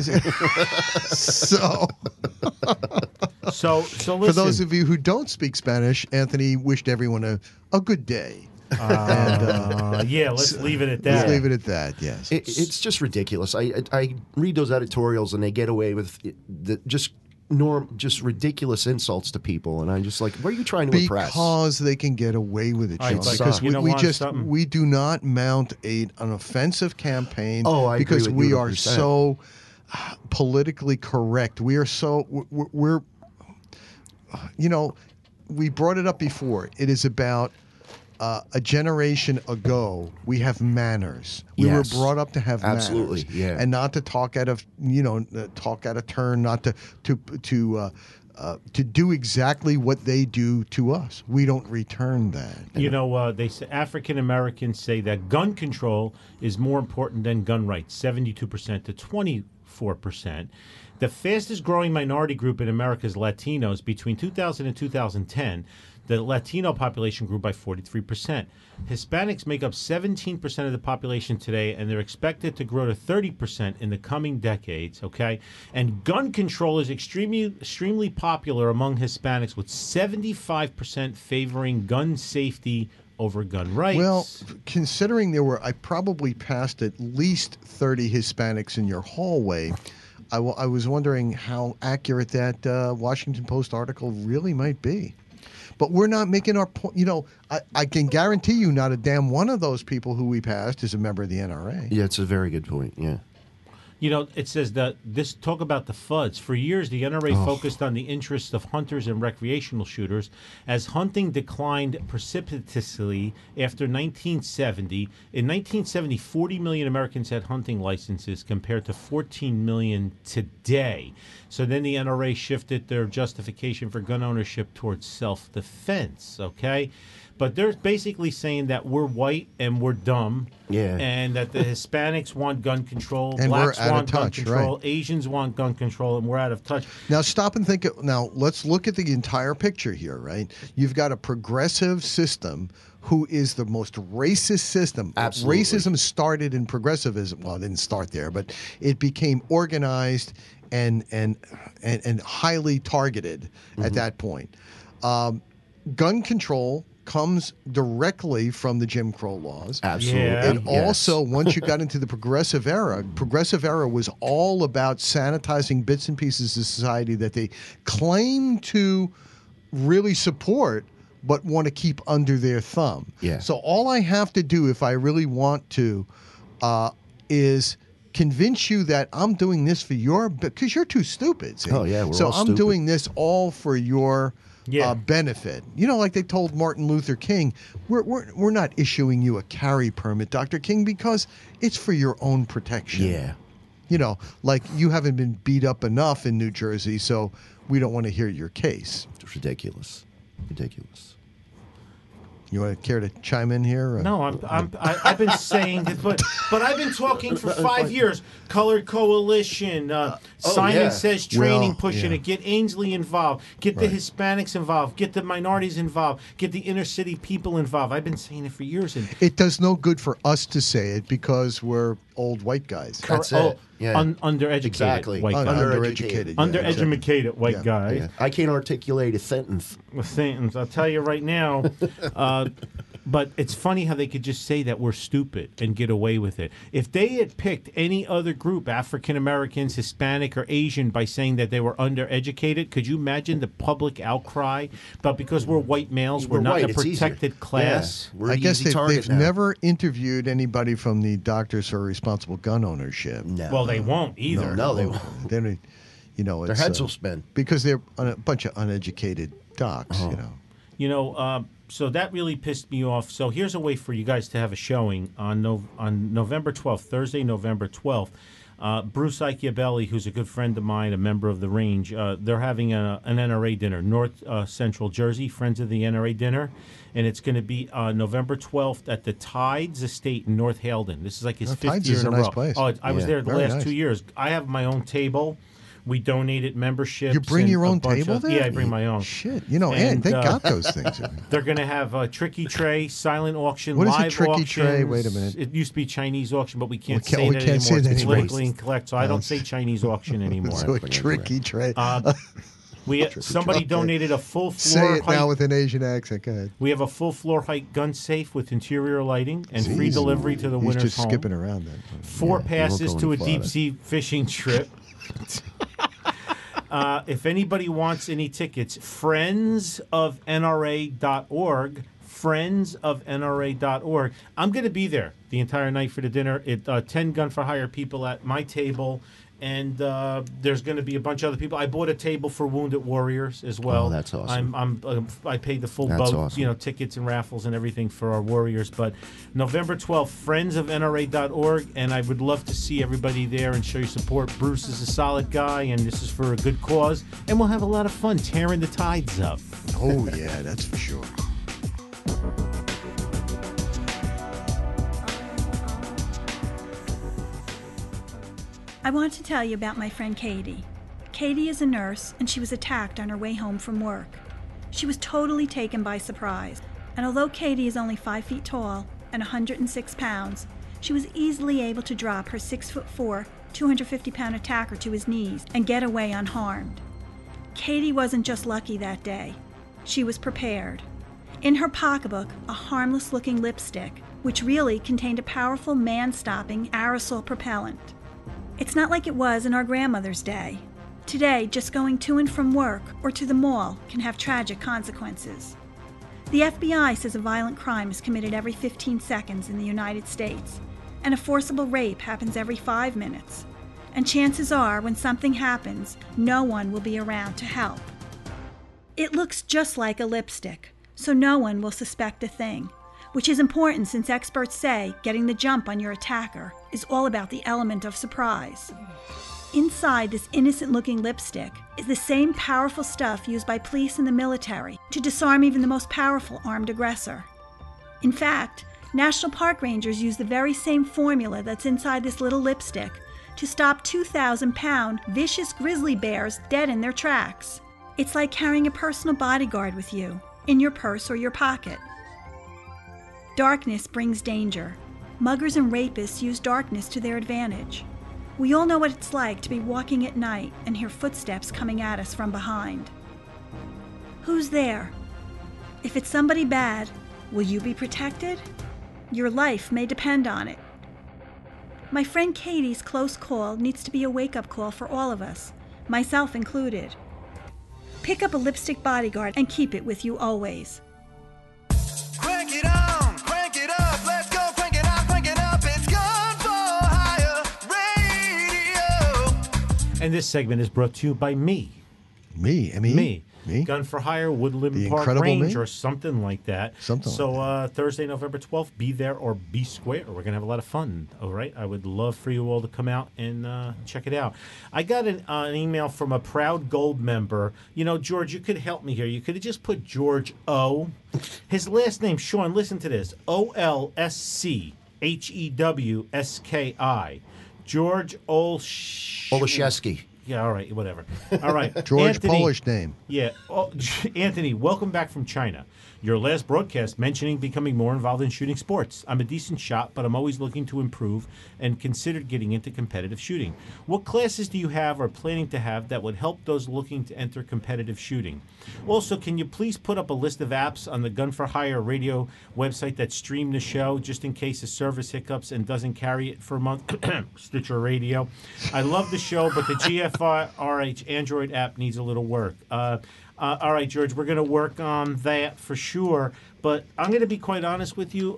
So. So, so listen. For those of you who don't speak Spanish, Anthony wished everyone a, a good day. and, uh, Uh, yeah, let's leave it at let's that. leave it at that, yes. It, it's just ridiculous. I, I I read those editorials, and they get away with it- the just norm, just ridiculous insults to people, and I'm just like, what are you trying to impress? because they can get away with it, All right, Sean. but Because you we, know we what, just something- we do not mount a an offensive campaign. Oh, I agree because with you we one hundred are percent. so uh, politically correct. We are so we're, we're you know we brought it up before. It is about uh, a generation ago, we have manners. We Yes. were brought up to have Absolutely, manners, yeah. and not to talk out of you know uh, talk out of turn, not to to to. Uh, uh, to do exactly what they do to us. We don't return that. You know, uh, they say African Americans say that gun control is more important than gun rights, seventy-two percent to twenty-four percent. The fastest growing minority group in America is Latinos. Between two thousand and two thousand ten, the Latino population grew by forty-three percent. Hispanics make up seventeen percent of the population today, and they're expected to grow to thirty percent in the coming decades, okay? And gun control is extremely extremely popular among Hispanics, with seventy-five percent favoring gun safety over gun rights. Well, considering there were, I probably passed at least thirty Hispanics in your hallway. I, w- I was wondering how accurate that uh, Washington Post article really might be. But we're not making our point. You know, I, I can guarantee you not a damn one of those people who we passed is a member of the N R A. Yeah, it's a very good point. Yeah. You know, it says that this talk about the F U Ds. For years, the N R A Oh. focused on the interests of hunters and recreational shooters. As hunting declined precipitously after nineteen seventy, in nineteen seventy, forty million Americans had hunting licenses compared to fourteen million today. So then the N R A shifted their justification for gun ownership towards self-defense, okay? But they're basically saying that we're white and we're dumb. Yeah. And that the Hispanics want gun control, And we're blacks out of want gun touch, control, right. Asians want gun control, and we're out of touch. Now stop and think. Now let's look at the entire picture here, right? You've got a progressive system who is the most racist system. Absolutely. Racism started in progressivism. Well, it didn't start there, but it became organized and and and, and highly targeted Mm-hmm. at that point. Um, gun control comes directly from the Jim Crow laws. Absolutely. Yeah. And Yes. also, once you got into the progressive era, progressive era was all about sanitizing bits and pieces of society that they claim to really support, but want to keep under their thumb. Yeah. So all I have to do, if I really want to, uh, is convince you that I'm doing this for your, because you're too stupid. See? Oh, yeah, we're so all I'm stupid. doing this all for your. Yeah. Uh, benefit. You know, like they told Martin Luther King, we're, we're, we're not issuing you a carry permit, Doctor King, because it's for your own protection. Yeah. You know, like you haven't been beat up enough in New Jersey, so we don't want to hear your case. It's ridiculous. Ridiculous. You want to care to chime in here? or- No, I'm, I'm, I, I've been saying this, but but I've been talking for five years. Colored Coalition, uh, oh, Simon yeah. Says Training, Well, pushing yeah. it. Get Ainsley involved. Get the Right. Hispanics involved. Get the minorities involved. Get the inner city people involved. I've been saying it for years. And It does no good for us to say it because we're old white guys. That's oh, it. Yeah. un, undereducated Exactly. white Un- guy. undereducated. Undereducated. yeah, exactly. Undereducated white Yeah. guy. Yeah. I can't articulate a sentence. With sentence. I'll tell you right now. Uh, but it's funny how they could just say that we're stupid and get away with it. If they had picked any other group, African Americans, Hispanic, or Asian, by saying that they were undereducated, could you imagine the public outcry? But because we're white males, we're, We're not white, in a it's easier. protected class. Yeah. We're I an guess easy they've, target they've now. never interviewed anybody from the Doctors for Responsible Gun Ownership. No. Well, they won't either. No, they won't. They don't, you know, Their it's, heads uh, will spin. because they're un- a bunch of uneducated docs. Uh-huh. You know, You know, uh, so that really pissed me off. So here's a way for you guys to have a showing on no- on November twelfth, Thursday, November twelfth. Uh, Bruce Iacobelli, who's a good friend of mine, a member of the Range, uh, they're having a, an N R A dinner, North uh, Central Jersey, Friends of the N R A dinner, and it's going to be uh, November twelfth at the Tides Estate in North Halden. This is like his Oh, fifth Tides year is in a a nice row. place. Oh, I was Yeah, there the very last nice. two years. I have my own table. We donated memberships. you bring and your a own bunch table of- there. Yeah, I bring my own. Shit, you know, and, And, they uh, got those things. They're going to have a tricky tray, silent auction, What is a live tricky auctions. tray? Wait a minute. It used to be Chinese auction, but we can't, can't- say we that can't anymore. say that it's anymore. politically incorrect, so I don't say Chinese auction anymore. So a tricky tray. Uh, we somebody Okay. donated a full Say floor it height. now with an Asian accent. Go ahead. We have a full floor height gun safe with interior lighting and free Jeez. delivery to the He's winner's just home. skipping around then. Four Yeah, you won't passes go to a any deep farther. sea fishing trip. Uh, if anybody wants any tickets, friends of N R A dot org, friends of N R A dot org. I'm going to be there the entire night for the dinner. It uh, ten gun for hire people at my table, and uh, there's going to be a bunch of other people. I bought a table for Wounded Warriors as well. Oh, that's awesome. I'm, I'm uh, I paid the full That's boat, awesome. you know, tickets and raffles and everything for our Warriors. But November twelfth, friends of N R A dot org, and I would love to see everybody there and show your support. Bruce is a solid guy, and this is for a good cause, and we'll have a lot of fun tearing the tides up. Oh, yeah, that's for sure. I want to tell you about my friend Katie. Katie is a nurse, and she was attacked on her way home from work. She was totally taken by surprise, and although Katie is only five feet tall and one hundred six pounds, she was easily able to drop her six foot four, two hundred fifty pound attacker to his knees and get away unharmed. Katie wasn't just lucky that day. She was prepared. In her pocketbook, a harmless-looking lipstick, which really contained a powerful man-stopping aerosol propellant. It's not like it was in our grandmother's day. Today, just going to and from work or to the mall can have tragic consequences. The F B I says a violent crime is committed every fifteen seconds in the United States, and a forcible rape happens every five minutes. And chances are, when something happens, no one will be around to help. It looks just like a lipstick, so no one will suspect a thing, which is important since experts say getting the jump on your attacker is all about the element of surprise. Inside this innocent-looking lipstick is the same powerful stuff used by police and the military to disarm even the most powerful armed aggressor. In fact, National Park Rangers use the very same formula that's inside this little lipstick to stop two thousand pound vicious grizzly bears dead in their tracks. It's like carrying a personal bodyguard with you, in your purse or your pocket. Darkness brings danger. Muggers and rapists use darkness to their advantage. We all know what it's like to be walking at night and hear footsteps coming at us from behind. Who's there? If it's somebody bad, will you be protected? Your life may depend on it. My friend Katie's close call needs to be a wake-up call for all of us, myself included. Pick up a lipstick bodyguard and keep it with you always. Crank it on, crank it up, let's go, crank it up, crank it up, it's Gun for Hire Radio. And this segment is brought to you by me. Me? I mean, Me. Me? Gun for Hire, Woodland The Park Incredible Range, Me? or something like that. Something so like uh, Thursday, November twelfth, be there or be square. We're going to have a lot of fun, all right? I would love for you all to come out and uh, check it out. I got an, uh, an email from a Proud Gold member. You know, George, you could help me here. You could have just put George O. His last name, Sean, listen to this. O L S C H E W S K I. George Olsz... Olszewski. Yeah, all right, whatever. All right. George Anthony, Polish name. Yeah. Oh, Anthony, welcome back from China. Your last broadcast mentioning becoming more involved in shooting sports. I'm a decent shot, but I'm always looking to improve and considered getting into competitive shooting. What classes do you have or planning to have that would help those looking to enter competitive shooting? Also, can you please put up a list of apps on the Gun for Hire radio website that stream the show, just in case the service hiccups and doesn't carry it for a month? Stitcher Radio. I love the show, but the G F R H Android app needs a little work. Uh, Uh, all right, George, we're going to work on that for sure. But I'm going to be quite honest with you.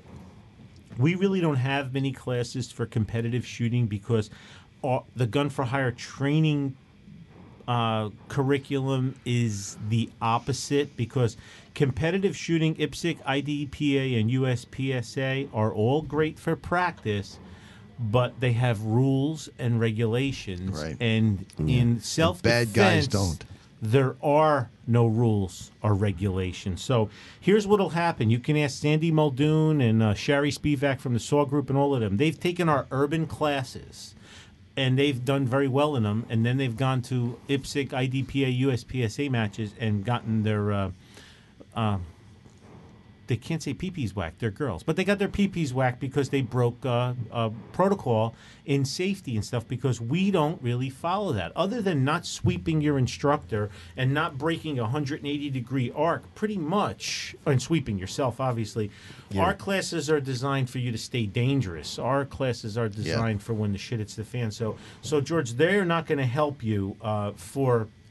We really don't have many classes for competitive shooting because uh, the Gun for Hire training uh, curriculum is the opposite, because competitive shooting, I P S C, I D E P A, and U S P S A are all great for practice, but they have rules and regulations. Right. And in self-defense, bad guys don't. There are no rules or regulations. So here's what'll happen. You can ask Sandy Muldoon and uh, Shari Spivak from the SAW Group and all of them. They've taken our urban classes, and they've done very well in them. And then they've gone to I P S C, I D P A, U S P S A matches and gotten their... Uh, uh, they can't say pee-pees whacked. They're girls. But they got their pee-pees whacked because they broke uh, uh, protocol in safety and stuff, because we don't really follow that. Other than not sweeping your instructor and not breaking a one hundred eighty degree arc, pretty much, and sweeping yourself, obviously, Yeah. our classes are designed for you to stay dangerous. Our classes are designed Yeah. for when the shit hits the fan. So, so George, they're not going to help you uh, for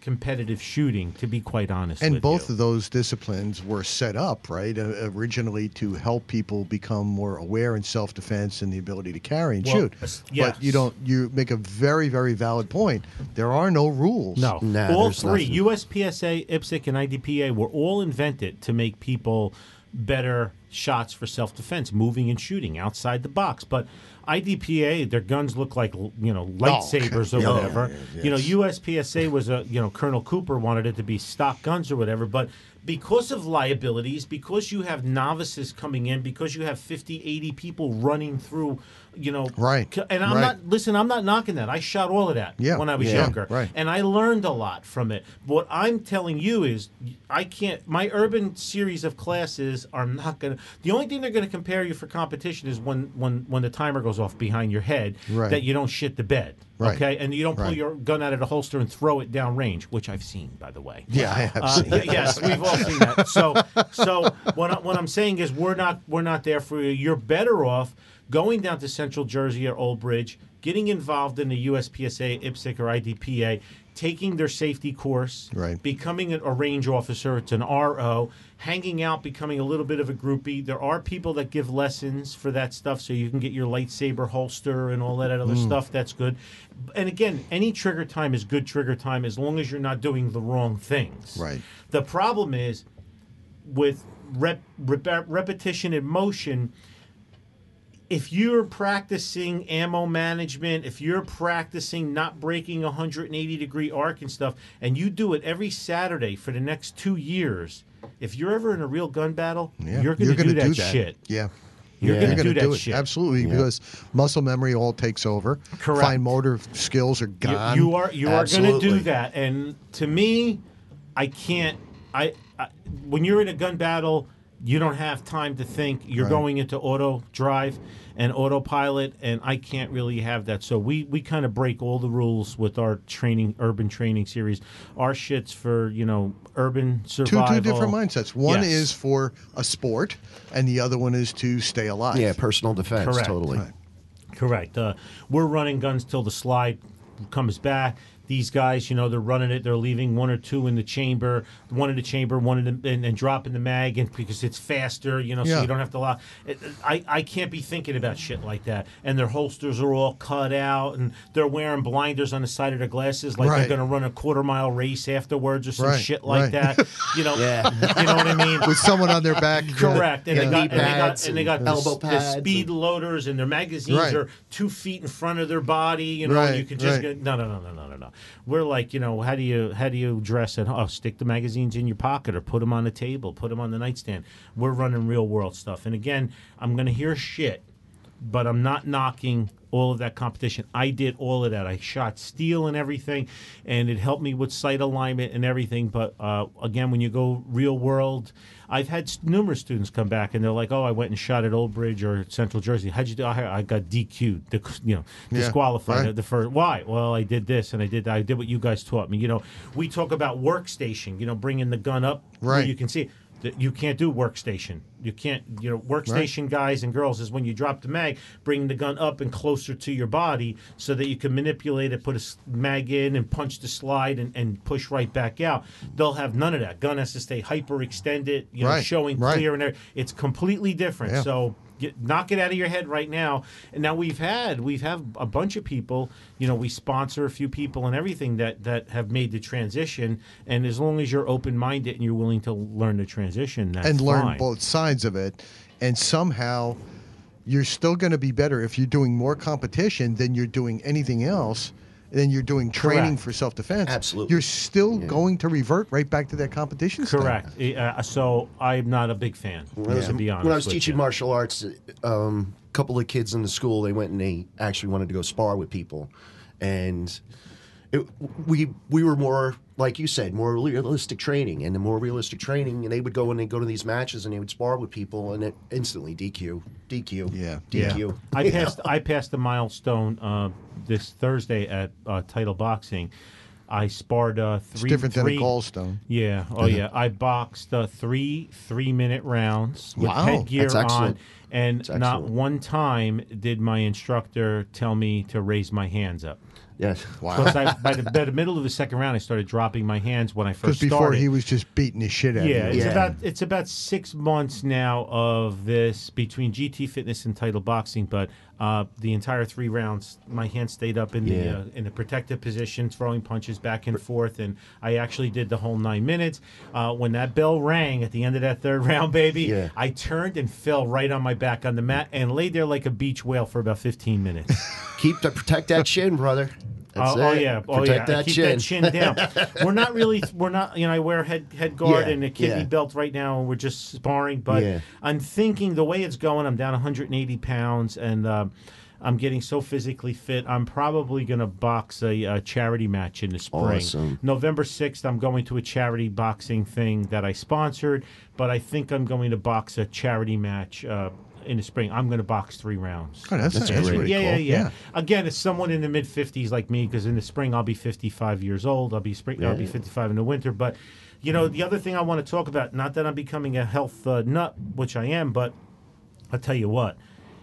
competitive shooting, to be quite honest And with both you. of those disciplines were set up, right, uh, originally to help people become more aware in self-defense and the ability to carry and Well, shoot. uh, yes. But you don't. You make a very, very valid point. There are no rules. No, Nah, all there's three, nothing. U S P S A, I P S C, and I D P A, were all invented to make people better shots for self-defense, moving and shooting outside the box. But I D P A, their guns look like, you know, lightsabers okay. or Yeah, whatever. yeah, yeah, You know, yes. U S P S A was a, you know, Colonel Cooper wanted it to be stock guns or whatever. But because of liabilities, because you have novices coming in, because you have fifty, eighty people running through, you know. Right, c- And I'm right. not, listen, I'm not knocking that. I shot all of that Yeah, when I was yeah, younger. right. And I learned a lot from it. What I'm telling you is, I can't. My urban series of classes are not going to. The only thing they're going to compare you for competition is when, when, when the timer goes off behind your head, Right. that you don't shit the bed. Right. Okay, and you don't pull Right. your gun out of the holster and throw it down range, which I've seen, by the way. Yeah, I have Uh, seen y- yes, we've all seen that. So, so what, I, what I'm saying is, we're not we're not there for you. You're better off going down to Central Jersey or Old Bridge, getting involved in the U S P S A, I P S C, or I D P A, taking their safety course, Right. becoming a, a range officer. It's an R O. Hanging out, becoming a little bit of a groupie. There are people that give lessons for that stuff, so you can get your lightsaber holster and all that other Mm. stuff. That's good. And again, any trigger time is good trigger time as long as you're not doing the wrong things. Right. The problem is with rep, rep, repetition in motion. If you're practicing ammo management, if you're practicing not breaking a one hundred eighty degree arc and stuff, and you do it every Saturday for the next two years, if you're ever in a real gun battle, Yeah. you're going to gonna do that shit. Yeah. You're Yeah. going You're to do gonna that do it. shit. Absolutely, because muscle memory all takes over. Correct. Fine motor skills are You, gone. you are you are going to Absolutely. do that, and to me, I can't. I, I when you're in a gun battle, you don't have time to think. You're Right. going into auto drive and autopilot, and I can't really have that. So we we kind of break all the rules with our training, urban training series. Our shit's for you know urban two survival. two different mindsets. One Yes. is for a sport, and the other one is to stay alive. Yeah, personal defense, Correct. totally. Right. Correct. Uh, we're running guns till the slide comes back. These guys, you know, they're running it. They're leaving one or two in the chamber, one in the chamber, one in the, and, and dropping the mag, and because it's faster, you know, so Yeah. you don't have to lock. It, I I can't be thinking about shit like that. And their holsters are all cut out, and they're wearing blinders on the side of their glasses, like Right. they're going to run a quarter mile race afterwards or some Right, shit like right. that. You know, Yeah. you know what I mean. With someone on their back. Correct, and, Yeah, they got, knee and they got pads and they got and the, elbow s- the pads speed and- loaders, and their magazines Right. are two feet in front of their body. You know, Right, you can just right. get, no, no, no, no, no, no, no. We're like, you know, how do you how do you dress at home? Oh, stick the magazines in your pocket or put them on the table, put them on the nightstand. We're running real world stuff, and again, I'm gonna hear shit, but I'm not knocking all of that competition. I did all of that. I shot steel and everything, and it helped me with sight alignment and everything. But uh, again, when you go real world, I've had s- numerous students come back and they're like, "Oh, I went and shot at Old Bridge or Central Jersey. How'd you do?" I, I got D Q'd, dec- you know, Yeah, disqualified. right. The first, why? Well, I did this and I did that. I did what you guys taught me. You know, we talk about workstation. You know, bringing the gun up where Right. you can see it. That you can't do workstation. You can't, you know, workstation guys and girls is when you drop the mag, bring the gun up and closer to your body so that you can manipulate it, put a s- mag in and punch the slide and, and push right back out. They'll have none of that. Gun has to stay hyper extended, you know, Right, showing right. clear and everything. It's completely different. Yeah. So get, knock it out of your head right now. And now we've had, we've have a bunch of people, you know, we sponsor a few people and everything that, that have made the transition. And as long as you're open-minded and you're willing to learn the transition, that's and learn fine. both sides of it, and somehow you're still going to be better if you're doing more competition than you're doing anything else. Then you're doing training Correct. for self-defense. Absolutely. You're still going to revert right back to that competition. style. Correct. Uh, so I'm not a big fan, When I was, to be honest. when I was with teaching you. martial arts, um, a couple of kids in the school, they went and they actually wanted to go spar with people, and it, we we were more, like you said, more realistic training, and the more realistic training, and they would go and they go to these matches and they would spar with people, and it instantly D Q, D Q, Yeah. D Q. I You passed. know? I passed a milestone uh, this Thursday at uh, Title Boxing. I sparred uh, It's three. different three, than a gallstone. Yeah. Oh yeah. I boxed uh, three three-minute rounds with Wow, headgear that's on, excellent. and That's not excellent. one time did my instructor tell me to raise my hands up. Yes. Because I, by, the, by the middle of the second round, I started dropping my hands when I Because first before started. he was just beating the shit out Yeah, of you. it's Yeah. about it's about six months now of this between G T Fitness and Title Boxing, but uh, the entire three rounds, my hand stayed up in the Yeah. uh, in the protective position, throwing punches back and forth, and I actually did the whole nine minutes. Uh, when that bell rang at the end of that third round, baby, Yeah. I turned and fell right on my back on the mat and laid there like a beach whale for about fifteen minutes. Keep the protect that chin, brother. That's Oh, oh it. yeah, oh Protect yeah. I that keep chin. that chin down. We're not really, we're not. You know, I wear a head head guard Yeah, and a kidney yeah. belt right now, and we're just sparring. But Yeah. I'm thinking the way it's going, I'm down one hundred eighty pounds, and uh, I'm getting so physically fit. I'm probably going to box a, a charity match in the spring. Awesome. November sixth, I'm going to a charity boxing thing that I sponsored, but I think I'm going to box a charity match. Uh, in the spring, I'm going to box three rounds. Oh, that's, That's that's great. pretty Yeah, cool. yeah, yeah, Again, it's someone in the mid fifties like me, because in the spring I'll be fifty-five years old. I'll be spring. I'll be Yeah. fifty-five in the winter. But you know, the other thing I want to talk about, not that I'm becoming a health uh, nut, which I am, but I'll tell you what.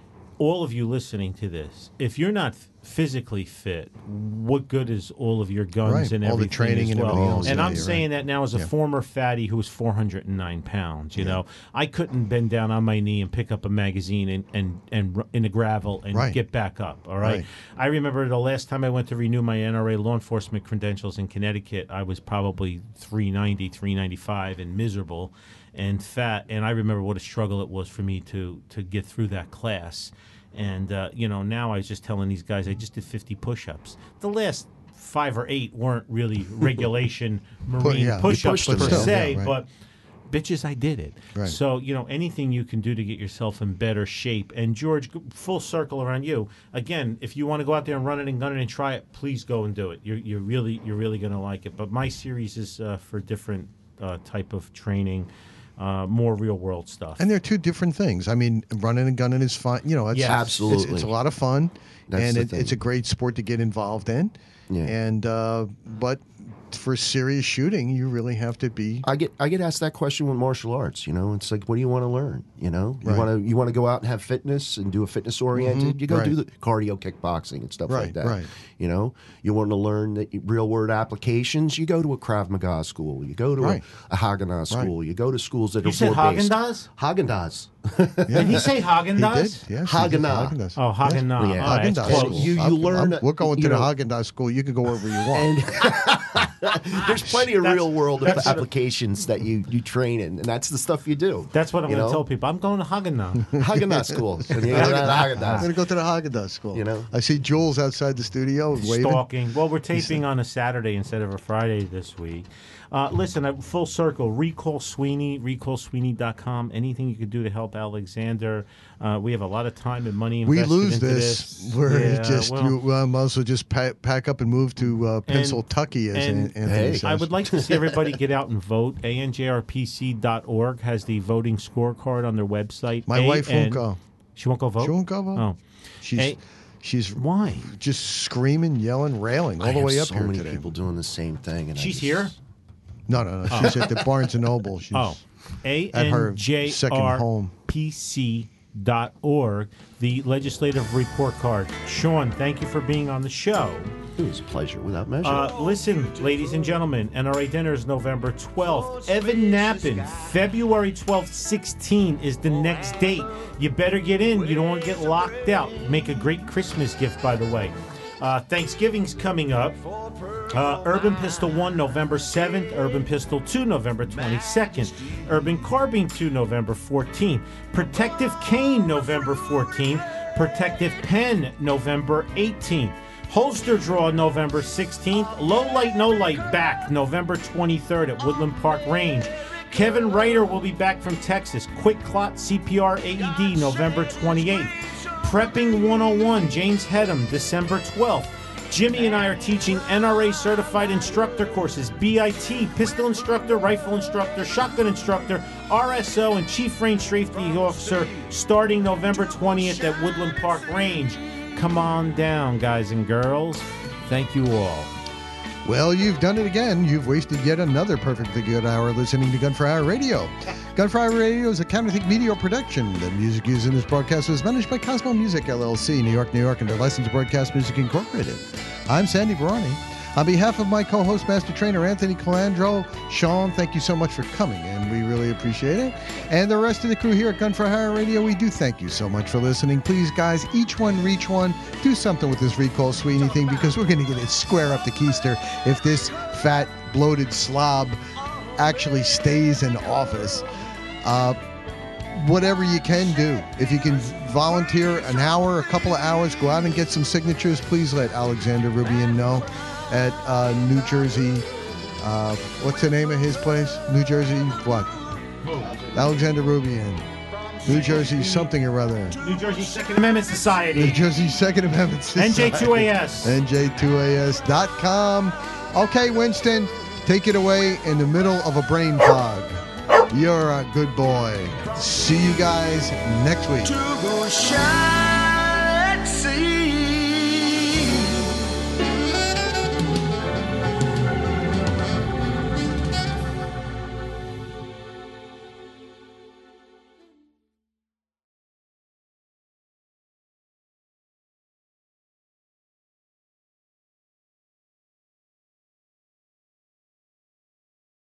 All of you listening to this, if you're not f- physically fit, what good is all of your guns Right, and all the everything training as and well? everything else, And yeah, I'm you're saying right. that now as a Yeah. former fatty who was four hundred nine pounds. You know, I couldn't bend down on my knee and pick up a magazine and and, and r- in the gravel and Right. get back up. All right? Right. I remember the last time I went to renew my N R A law enforcement credentials in Connecticut, I was probably three ninety, three ninety-five and miserable and fat. And I remember what a struggle it was for me to to get through that class. And, uh, you know, now I was just telling these guys I just did fifty push-ups. The last five or eight weren't really regulation Marine yeah, you push-ups pushed per them, se, yeah, right. but bitches, I did it. Right. So, you know, anything you can do to get yourself in better shape. And, George, g- full circle around you. Again, if you want to go out there and run it and gun it and try it, please go and do it. You're, you're really you're really going to like it. But my series is uh, for different uh, type of training. Uh, more real world stuff. And they're two different things. I mean, running and gunning is fun. You know, it's, Yes. it's- Absolutely. It's, a lot of fun, That's and the it, thing. it's a great sport to get involved in. Yeah. And uh, but for serious shooting, you really have to be. I get I get asked that question with martial arts. You know, it's like, what do you want to learn? You know, you Right. want to you want to go out and have fitness and do a fitness oriented. You go Right. do the cardio kickboxing and stuff Right, like that. right. You know, you want to learn the real world applications. You go to a Krav Maga school. You go to Right. a, a Haagen-Dazs school. You go to schools that You are said more based. Haagen-Dazs? Haagen-Dazs. Did he say He Haagen-Dazs? did, yes. he did Haagen-Dazs. Haagen-Dazs. Oh, Haagen-Dazs. Yeah. All right, Haagen-Dazs that's And close. school. you- you I'm- learn- I'm- we're going you to the know- Haagen-Dazs school. You can go wherever you want. There's plenty of That's- real world that's- applications that you, you train in, and that's the stuff you do. That's what I'm you going to know? tell people. I'm going to Haagen-Dazs. Haagen-Dazs school. When you go to I'm Haagen-Dazs. going to go to the Haagen-Dazs school. You know? I see Jules outside the studio waving. Stalking. Well, we're taping on a Saturday instead of a Friday this week. Uh, listen, uh, full circle. Recall Sweeney, recall sweeney dot com. Anything you could do to help Alexander. Uh, we have a lot of time and money We invested lose into this. this. We're Yeah, just well, you um, also just pack, pack up and move to uh, Pennsyltucky, as and- An- Anthony Hey. says. I would like to see everybody get out and vote. A N J R P C dot org has the voting scorecard on their website. My wife A N won't go. She won't go vote? She won't go vote. Oh. She's A- she's Why? just screaming, yelling, railing all I the have way up so here many today. people doing the same thing. And I She's just- here? No, no, no. She's at the Barnes and Noble. She's Oh. A at her N J second R home. P C dot org, the legislative report card. Sean, thank you for being on the show. It was a pleasure without measure. Uh, listen, ladies and gentlemen, N R A Dinner is November twelfth. Evan Nappen, February twelfth, sixteen is the next date. You better get in. You don't want to get locked out. Make a great Christmas gift, by the way. Uh, Thanksgiving's coming up. Uh, Urban Pistol one, November seventh. Urban Pistol two, November twenty-second. Urban Carbine two, November fourteenth. Protective Cane, November fourteenth. Protective Pen, November eighteenth. Holster Draw, November sixteenth. Low Light, No Light back, November twenty-third at Woodland Park Range. Kevin Reiter will be back from Texas. Quick Clot C P R A E D, November twenty-eighth. Prepping one oh one, James Hedham, December twelfth. Jimmy and I are teaching N R A certified instructor courses, B I T, pistol instructor, rifle instructor, shotgun instructor, R S O, and Chief Range Safety Officer starting November twentieth at Woodland Park Range. Come on down, guys and girls. Thank you all. Well, you've done it again. You've wasted yet another perfectly good hour listening to Gun for Hire Radio. Gun for Hire Radio is a Counterthink Media production. The music used in this broadcast is managed by Cosmo Music, L L C, New York, New York, and their licensed broadcast music incorporated. I'm Sandy Barani. On behalf of my co-host, Master Trainer Anthony Calandro, Sean, thank you so much for coming, and we really appreciate it. And the rest of the crew here at Gun for Hire Radio, we do thank you so much for listening. Please, guys, each one reach one. Do something with this Recall Sweeney thing, because we're going to get it square up to Keister if this fat, bloated slob actually stays in office. Uh, whatever you can do. If you can volunteer an hour, a couple of hours, go out and get some signatures, please let Alexander Rubian know. At uh, New Jersey, uh, what's the name of his place? New Jersey, what? Alexander Rubian. New Jersey something or other. New Jersey Second Amendment Society. New Jersey Second Amendment Society. N J two A S. N J two A S dot com. Okay, Winston, take it away in the middle of a brain fog. You're a good boy. See you guys next week.